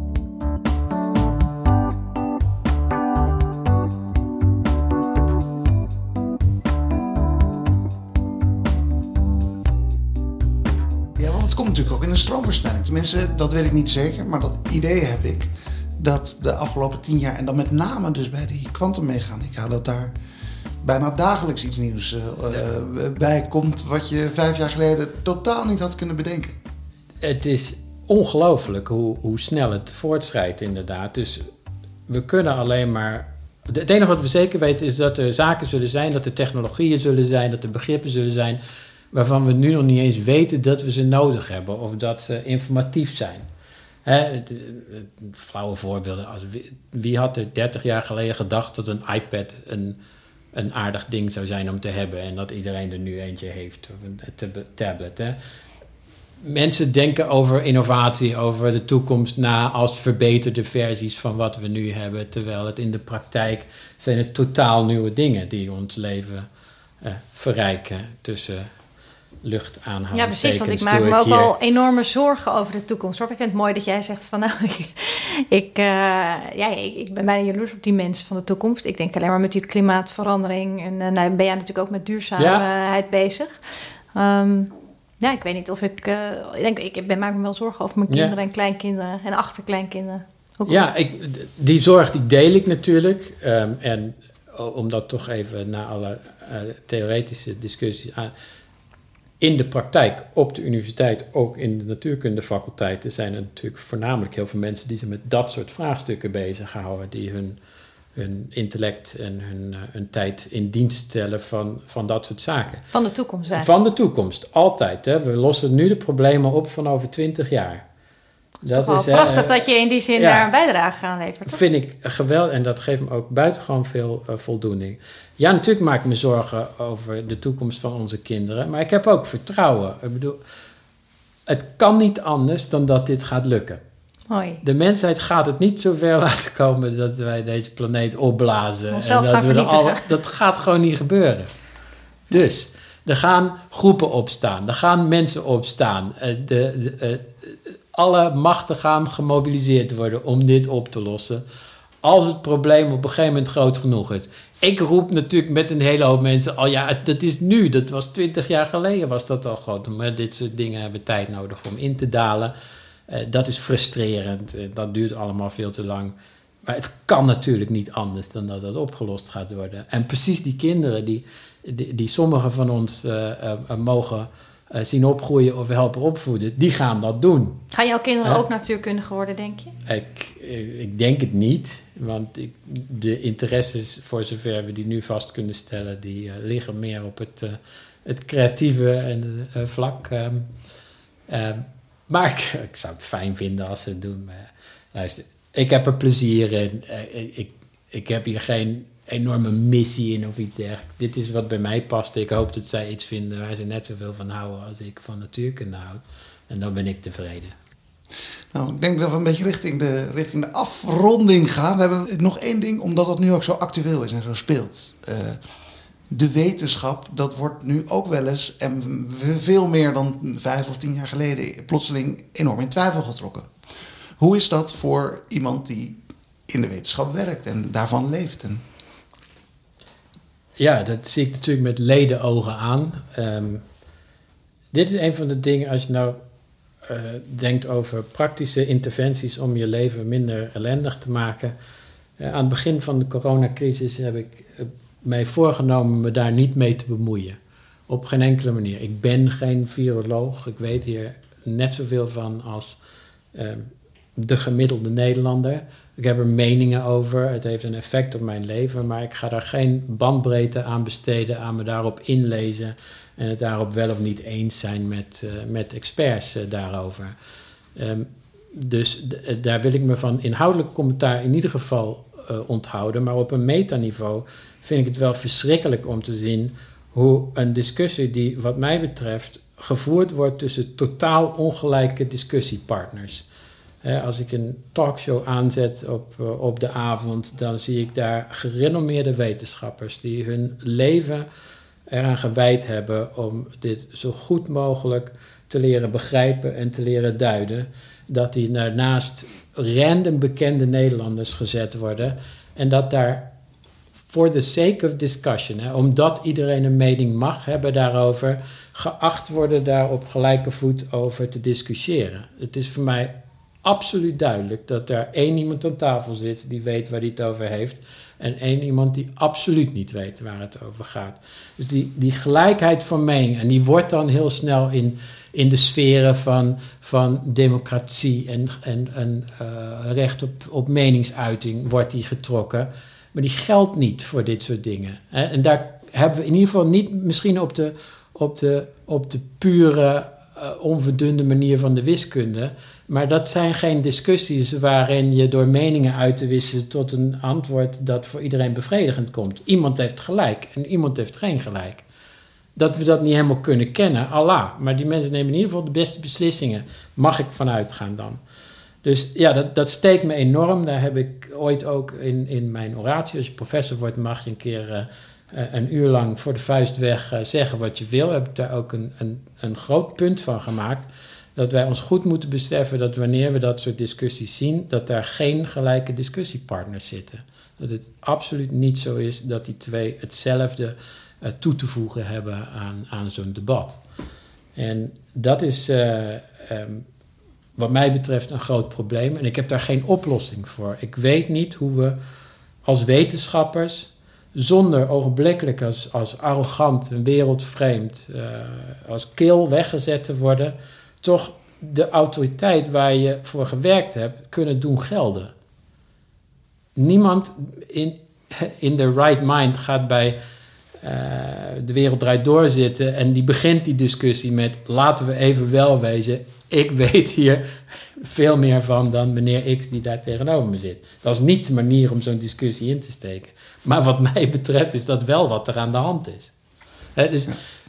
Natuurlijk ook in een stroomversnelling. Tenminste, dat weet ik niet zeker, maar dat idee heb ik. Dat de afgelopen tien jaar, en dan met name dus bij die kwantummechanica, dat daar bijna dagelijks iets nieuws uh, ja. bij komt wat je vijf jaar geleden totaal niet had kunnen bedenken. Het is ongelooflijk hoe, hoe snel het voortschrijdt inderdaad. Dus we kunnen alleen maar... Het enige wat we zeker weten is dat er zaken zullen zijn, dat er technologieën zullen zijn, dat er begrippen zullen zijn waarvan we nu nog niet eens weten dat we ze nodig hebben of dat ze informatief zijn. Hè, flauwe voorbeelden. Als wie, wie had er dertig jaar geleden gedacht dat een iPad een, een aardig ding zou zijn om te hebben en dat iedereen er nu eentje heeft, of een tablet. Hè? Mensen denken over innovatie, over de toekomst na als verbeterde versies van wat we nu hebben, terwijl het in de praktijk zijn het totaal nieuwe dingen die ons leven uh, verrijken tussen lucht aanhalen. Ja, precies, want ik maak me ook wel enorme zorgen over de toekomst. Hoor. Ik vind het mooi dat jij zegt van... nou, ik, ik, uh, ja, ik, ik ben bijna jaloers op die mensen van de toekomst. Ik denk alleen maar met die klimaatverandering. En uh, nou ben jij natuurlijk ook met duurzaamheid ja. bezig. Um, ja, ik weet niet of ik... Uh, ik, denk, ik ben, maak me wel zorgen over mijn kinderen ja. en kleinkinderen en achterkleinkinderen. Ook ja, ik, die zorg die deel ik natuurlijk. Um, en om dat toch even na alle uh, theoretische discussies aan... In de praktijk op de universiteit, ook in de natuurkundefaculteiten... zijn er natuurlijk voornamelijk heel veel mensen... die zich met dat soort vraagstukken bezighouden... die hun, hun intellect en hun, uh, hun tijd in dienst stellen van, van dat soort zaken. Van de toekomst eigenlijk. Van de toekomst, altijd. Hè. We lossen nu de problemen op van over twintig jaar. Dat is toch is, wel prachtig uh, dat je in die zin ja, daar een bijdrage aan levert. Dat vind ik geweldig en dat geeft me ook buitengewoon veel uh, voldoening. Ja, natuurlijk maak ik me zorgen over de toekomst van onze kinderen. Maar ik heb ook vertrouwen. Ik bedoel, het kan niet anders dan dat dit gaat lukken. Hoi. De mensheid gaat het niet zo ver laten komen dat wij deze planeet opblazen. Onszelf en dat, we we al, dat gaat gewoon niet gebeuren. Dus, er gaan groepen opstaan. Er gaan mensen opstaan. Uh, de... de uh, Alle machten gaan gemobiliseerd worden om dit op te lossen. Als het probleem op een gegeven moment groot genoeg is. Ik roep natuurlijk met een hele hoop mensen al, ja, dat is nu. Dat was twintig jaar geleden was dat al groot. Maar dit soort dingen hebben tijd nodig om in te dalen. Uh, dat is frustrerend. Uh, dat duurt allemaal veel te lang. Maar het kan natuurlijk niet anders dan dat het opgelost gaat worden. En precies die kinderen die, die, die sommigen van ons uh, uh, mogen... Uh, zien opgroeien of helpen opvoeden, die gaan dat doen. Gaan jouw kinderen uh, ook natuurkundige worden, denk je? Ik, ik denk het niet, want ik, de interesses, voor zover we die nu vast kunnen stellen, die uh, liggen meer op het, uh, het creatieve en, uh, vlak. Um, uh, maar ik, ik zou het fijn vinden als ze het doen. Maar, luister, ik heb er plezier in. Uh, ik, ik heb hier geen enorme missie in of iets dergelijks. Dit is wat bij mij past. Ik hoop dat zij iets vinden waar ze net zoveel van houden als ik van natuurkunde houd. En dan ben ik tevreden. Nou, ik denk dat we een beetje richting de, richting de afronding gaan. We hebben nog één ding, omdat het nu ook zo actueel is en zo speelt. Uh, de wetenschap, dat wordt nu ook wel eens, en veel meer dan vijf of tien jaar geleden, plotseling enorm in twijfel getrokken. Hoe is dat voor iemand die in de wetenschap werkt en daarvan leeft? En ja, dat zie ik natuurlijk met ledenogen aan. Um, dit is een van de dingen, als je nou uh, denkt over praktische interventies om je leven minder ellendig te maken. Uh, aan het begin van de coronacrisis heb ik uh, mij voorgenomen me daar niet mee te bemoeien. Op geen enkele manier. Ik ben geen viroloog. Ik weet hier net zoveel van als uh, de gemiddelde Nederlander. Ik heb er meningen over, het heeft een effect op mijn leven, maar ik ga daar geen bandbreedte aan besteden, aan me daarop inlezen en het daarop wel of niet eens zijn met, uh, met experts uh, daarover. Um, dus d- daar wil ik me van inhoudelijk commentaar in ieder geval uh, onthouden, maar op een metaniveau vind ik het wel verschrikkelijk om te zien hoe een discussie die wat mij betreft gevoerd wordt tussen totaal ongelijke discussiepartners. He, als ik een talkshow aanzet op, uh, op de avond, dan zie ik daar gerenommeerde wetenschappers die hun leven eraan gewijd hebben om dit zo goed mogelijk te leren begrijpen en te leren duiden, dat die naast random bekende Nederlanders gezet worden en dat daar for the sake of discussion, hè, omdat iedereen een mening mag hebben daarover, geacht worden daar op gelijke voet over te discussiëren. Het is voor mij absoluut duidelijk dat er één iemand aan tafel zit die weet waar hij het over heeft en één iemand die absoluut niet weet waar het over gaat. Dus die, die gelijkheid van mening, en die wordt dan heel snel in, in de sferen van, van democratie en, en, en uh, recht op, op meningsuiting wordt die getrokken. Maar die geldt niet voor dit soort dingen. Hè? En daar hebben we in ieder geval niet misschien op de, op de, op de pure, uh, onverdunde manier van de wiskunde. Maar dat zijn geen discussies waarin je door meningen uit te wisselen tot een antwoord dat voor iedereen bevredigend komt. Iemand heeft gelijk en iemand heeft geen gelijk. Dat we dat niet helemaal kunnen kennen, Allah. Maar die mensen nemen in ieder geval de beste beslissingen. Mag ik vanuit gaan dan. Dus ja, dat, dat steekt me enorm. Daar heb ik ooit ook in, in mijn oratie, als je professor wordt, mag je een keer uh, uh, een uur lang voor de vuist weg uh, zeggen wat je wil, heb ik daar ook een, een, een groot punt van gemaakt. Dat wij ons goed moeten beseffen dat wanneer we dat soort discussies zien, dat daar geen gelijke discussiepartners zitten. Dat het absoluut niet zo is dat die twee hetzelfde uh, toe te voegen hebben aan, aan zo'n debat. En dat is uh, um, wat mij betreft een groot probleem. En ik heb daar geen oplossing voor. Ik weet niet hoe we als wetenschappers, zonder ogenblikkelijk als, als arrogant en wereldvreemd, uh, als kil weggezet te worden, toch de autoriteit waar je voor gewerkt hebt kunnen doen gelden. Niemand in, in the right mind gaat bij uh, De Wereld Draait Door zitten en die begint die discussie met laten we even wel wezen, ik weet hier veel meer van dan meneer X die daar tegenover me zit. Dat is niet de manier om zo'n discussie in te steken. Maar wat mij betreft is dat wel wat er aan de hand is. He, dus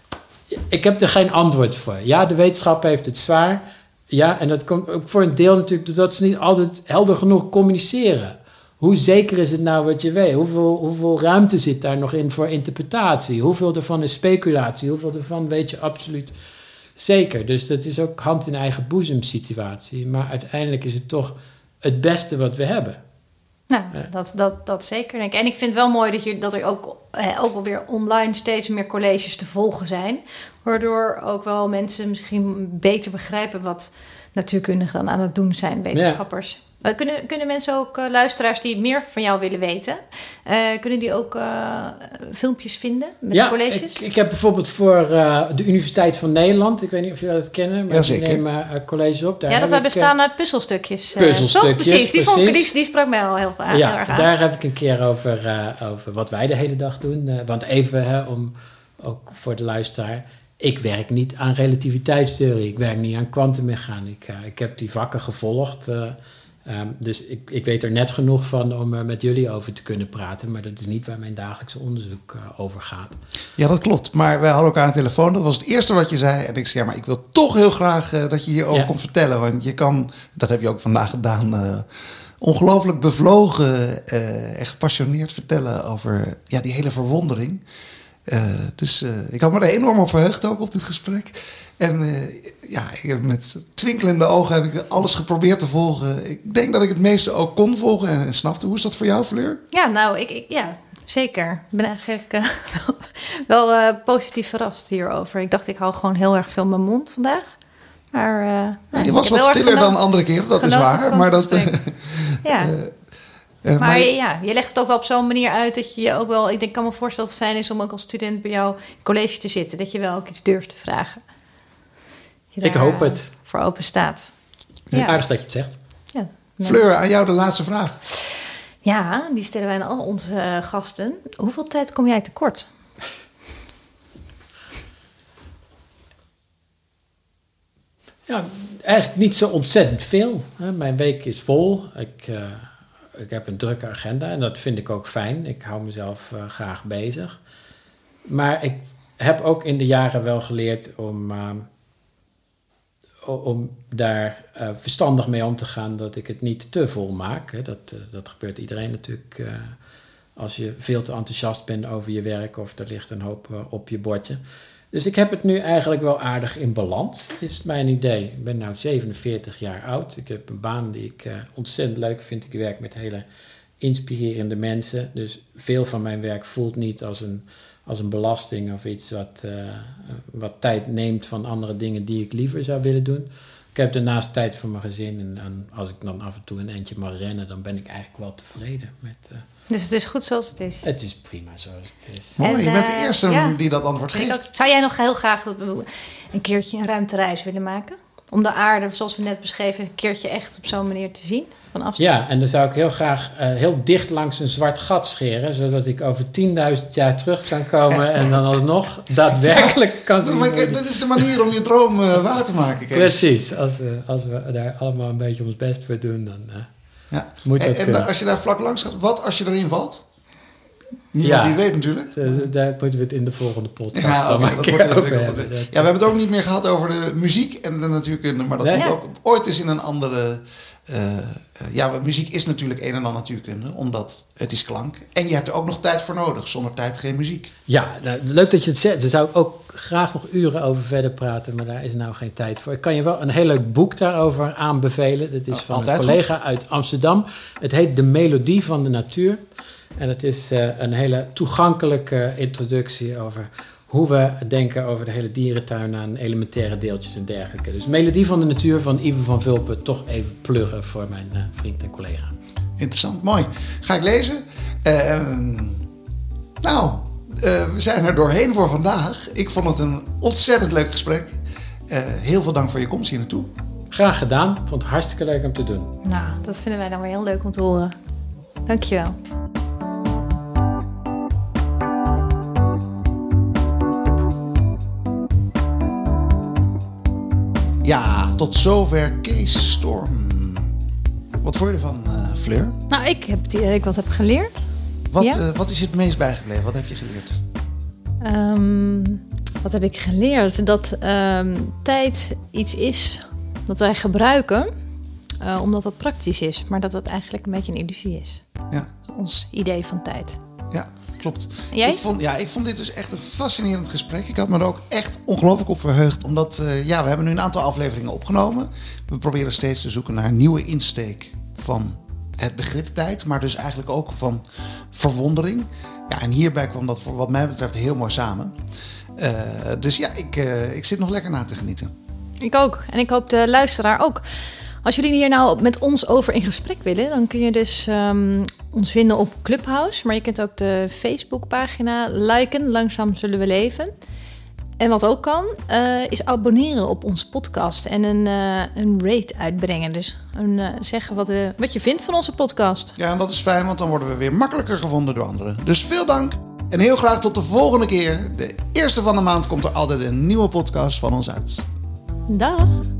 ik heb er geen antwoord voor. Ja, de wetenschap heeft het zwaar. Ja, en dat komt ook voor een deel natuurlijk doordat ze niet altijd helder genoeg communiceren. Hoe zeker is het nou wat je weet? Hoeveel, hoeveel ruimte zit daar nog in voor interpretatie? Hoeveel ervan is speculatie? Hoeveel ervan weet je absoluut zeker? Dus dat is ook hand in eigen boezem situatie. Maar uiteindelijk is het toch het beste wat we hebben. Nou, ja. dat, dat, dat zeker denk ik. En ik vind het wel mooi dat, je, dat er ook, eh, ook wel weer online steeds meer colleges te volgen zijn. Waardoor ook wel mensen misschien beter begrijpen wat natuurkundigen dan aan het doen zijn, wetenschappers. Ja. Uh, kunnen, kunnen mensen ook, uh, luisteraars die meer van jou willen weten, uh, kunnen die ook uh, filmpjes vinden met ja, colleges? Ik, ik heb bijvoorbeeld voor uh, de Universiteit van Nederland, ik weet niet of jullie dat kennen, maar die nemen uh, colleges op. Daar ja, dat wij bestaan uit puzzelstukjes. Uh, puzzelstukjes, precies. Die, precies. Vond, die, die sprak mij al heel, ja, heel erg aan. Daar heb ik een keer over, uh, over wat wij de hele dag doen. Uh, want even, hè, om, ook voor de luisteraar, ik werk niet aan relativiteitstheorie, ik werk niet aan kwantummechanica. Ik heb die vakken gevolgd. Uh, Um, dus ik, ik weet er net genoeg van om er met jullie over te kunnen praten. Maar dat is niet waar mijn dagelijkse onderzoek uh, over gaat. Ja, dat klopt. Maar wij hadden elkaar aan de telefoon. Dat was het eerste wat je zei. En ik zei, ja, maar ik wil toch heel graag uh, dat je hierover ja. komt vertellen. Want je kan, dat heb je ook vandaag gedaan, uh, ongelooflijk bevlogen uh, en gepassioneerd vertellen over ja, die hele verwondering. Uh, dus uh, ik had me er enorm op verheugd ook op dit gesprek. En uh, ja, met twinkelende ogen heb ik alles geprobeerd te volgen. Ik denk dat ik het meeste ook kon volgen en, en snapte. Hoe is dat voor jou, Fleur? Ja, nou, ik, ik, ja, zeker. Ik ben eigenlijk uh, wel uh, positief verrast hierover. Ik dacht, ik hou gewoon heel erg veel mijn mond vandaag. Maar, uh, ja, je was wat stiller genoten, dan andere keren, dat is waar. Maar dat, uh, ja. Uh, Uh, maar, maar ja, je legt het ook wel op zo'n manier uit dat je je ook wel... Ik denk, kan me voorstellen dat het fijn is om ook als student bij jou in college te zitten. Dat je wel ook iets durft te vragen. Ik hoop het. Voor open staat. Ja. Aardig dat je het zegt. Ja, Fleur, aan jou de laatste vraag. Ja, die stellen wij aan al onze uh, gasten. Hoeveel tijd kom jij tekort? Ja, eigenlijk niet zo ontzettend veel. Mijn week is vol. Ik... Uh, Ik heb een drukke agenda en dat vind ik ook fijn. Ik hou mezelf uh, graag bezig. Maar ik heb ook in de jaren wel geleerd om, uh, om daar uh, verstandig mee om te gaan, dat ik het niet te vol maak. Hè. Dat, uh, dat gebeurt iedereen natuurlijk uh, als je veel te enthousiast bent over je werk of er ligt een hoop uh, op je bordje. Dus ik heb het nu eigenlijk wel aardig in balans, is mijn idee. Ik ben nu zevenenveertig jaar oud. Ik heb een baan die ik uh, ontzettend leuk vind. Ik werk met hele inspirerende mensen. Dus veel van mijn werk voelt niet als een, als een belasting of iets wat, uh, wat tijd neemt van andere dingen die ik liever zou willen doen. Ik heb daarnaast tijd voor mijn gezin. En, en als ik dan af en toe een eindje mag rennen, dan ben ik eigenlijk wel tevreden met... Uh, Dus het is goed zoals het is. Het is prima zoals het is. Mooi, en, je bent de uh, eerste ja. die dat antwoord geeft. Zou jij nog heel graag een keertje een ruimtereis willen maken? Om de aarde, zoals we net beschreven, een keertje echt op zo'n manier te zien? Van afstand? Ja, en dan zou ik heel graag uh, heel dicht langs een zwart gat scheren, zodat ik over tienduizend jaar terug kan komen en dan alsnog daadwerkelijk kan zien. Maar ik, dat is de manier om je droom uh, waar te maken. Kees. Precies, als we, als we daar allemaal een beetje ons best voor doen, dan... Uh, Ja. Moet dat en en als je daar vlak langs gaat, wat als je erin valt? Niemand ja. die het weet natuurlijk. Uh, daar moeten we het in de volgende podcast ja, dan okay, maar dat wordt over hebben. hebben. Ja, we hebben het ook niet meer gehad over de muziek en de natuurkunde, maar dat nee. komt ook ooit eens in een andere Uh, uh, ja, muziek is natuurlijk een en al natuurkunde, omdat het is klank. En je hebt er ook nog tijd voor nodig. Zonder tijd geen muziek. Ja, nou, leuk dat je het zegt. Daar zou ik ook graag nog uren over verder praten, maar daar is nou geen tijd voor. Ik kan je wel een heel leuk boek daarover aanbevelen. Dat is van Altijd een collega goed. uit Amsterdam. Het heet De Melodie van de Natuur. En het is uh, een hele toegankelijke introductie over hoe we denken over de hele dierentuin aan elementaire deeltjes en dergelijke. Dus Melodie van de Natuur van Ivo van Vulpen, toch even pluggen voor mijn uh, vriend en collega. Interessant, mooi. Ga ik lezen. Uh, nou, uh, we zijn er doorheen voor vandaag. Ik vond het een ontzettend leuk gesprek. Uh, heel veel dank voor je komst hier naartoe. Graag gedaan. Ik vond het hartstikke leuk om te doen. Nou, dat vinden wij dan weer heel leuk om te horen. Dankjewel. Ja, tot zover Kees Storm. Wat vond je ervan, uh, Fleur? Nou, ik heb het idee dat ik wat heb geleerd. Wat, ja? uh, wat is je het meest bijgebleven? Wat heb je geleerd? Um, wat heb ik geleerd? Dat um, tijd iets is dat wij gebruiken uh, omdat dat praktisch is. Maar dat het eigenlijk een beetje een illusie is. Ja. Ons idee van tijd. Ja, klopt. Jij? Ik vond, ja, ik vond dit dus echt een fascinerend gesprek. Ik had me er ook echt ongelooflijk op verheugd. Omdat, uh, ja, we hebben nu een aantal afleveringen opgenomen. We proberen steeds te zoeken naar een nieuwe insteek van het begrip tijd. Maar dus eigenlijk ook van verwondering. Ja, en hierbij kwam dat voor wat mij betreft heel mooi samen. Uh, dus ja, ik, uh, ik zit nog lekker na te genieten. Ik ook. En ik hoop de luisteraar ook. Als jullie hier nou met ons over in gesprek willen, dan kun je dus um, ons vinden op Clubhouse. Maar je kunt ook de Facebookpagina liken. Langzaam zullen we leven. En wat ook kan, uh, is abonneren op onze podcast en een, uh, een rate uitbrengen. Dus een, uh, zeggen wat, we, wat je vindt van onze podcast. Ja, en dat is fijn, want dan worden we weer makkelijker gevonden door anderen. Dus veel dank en heel graag tot de volgende keer. De eerste van de maand komt er altijd een nieuwe podcast van ons uit. Dag!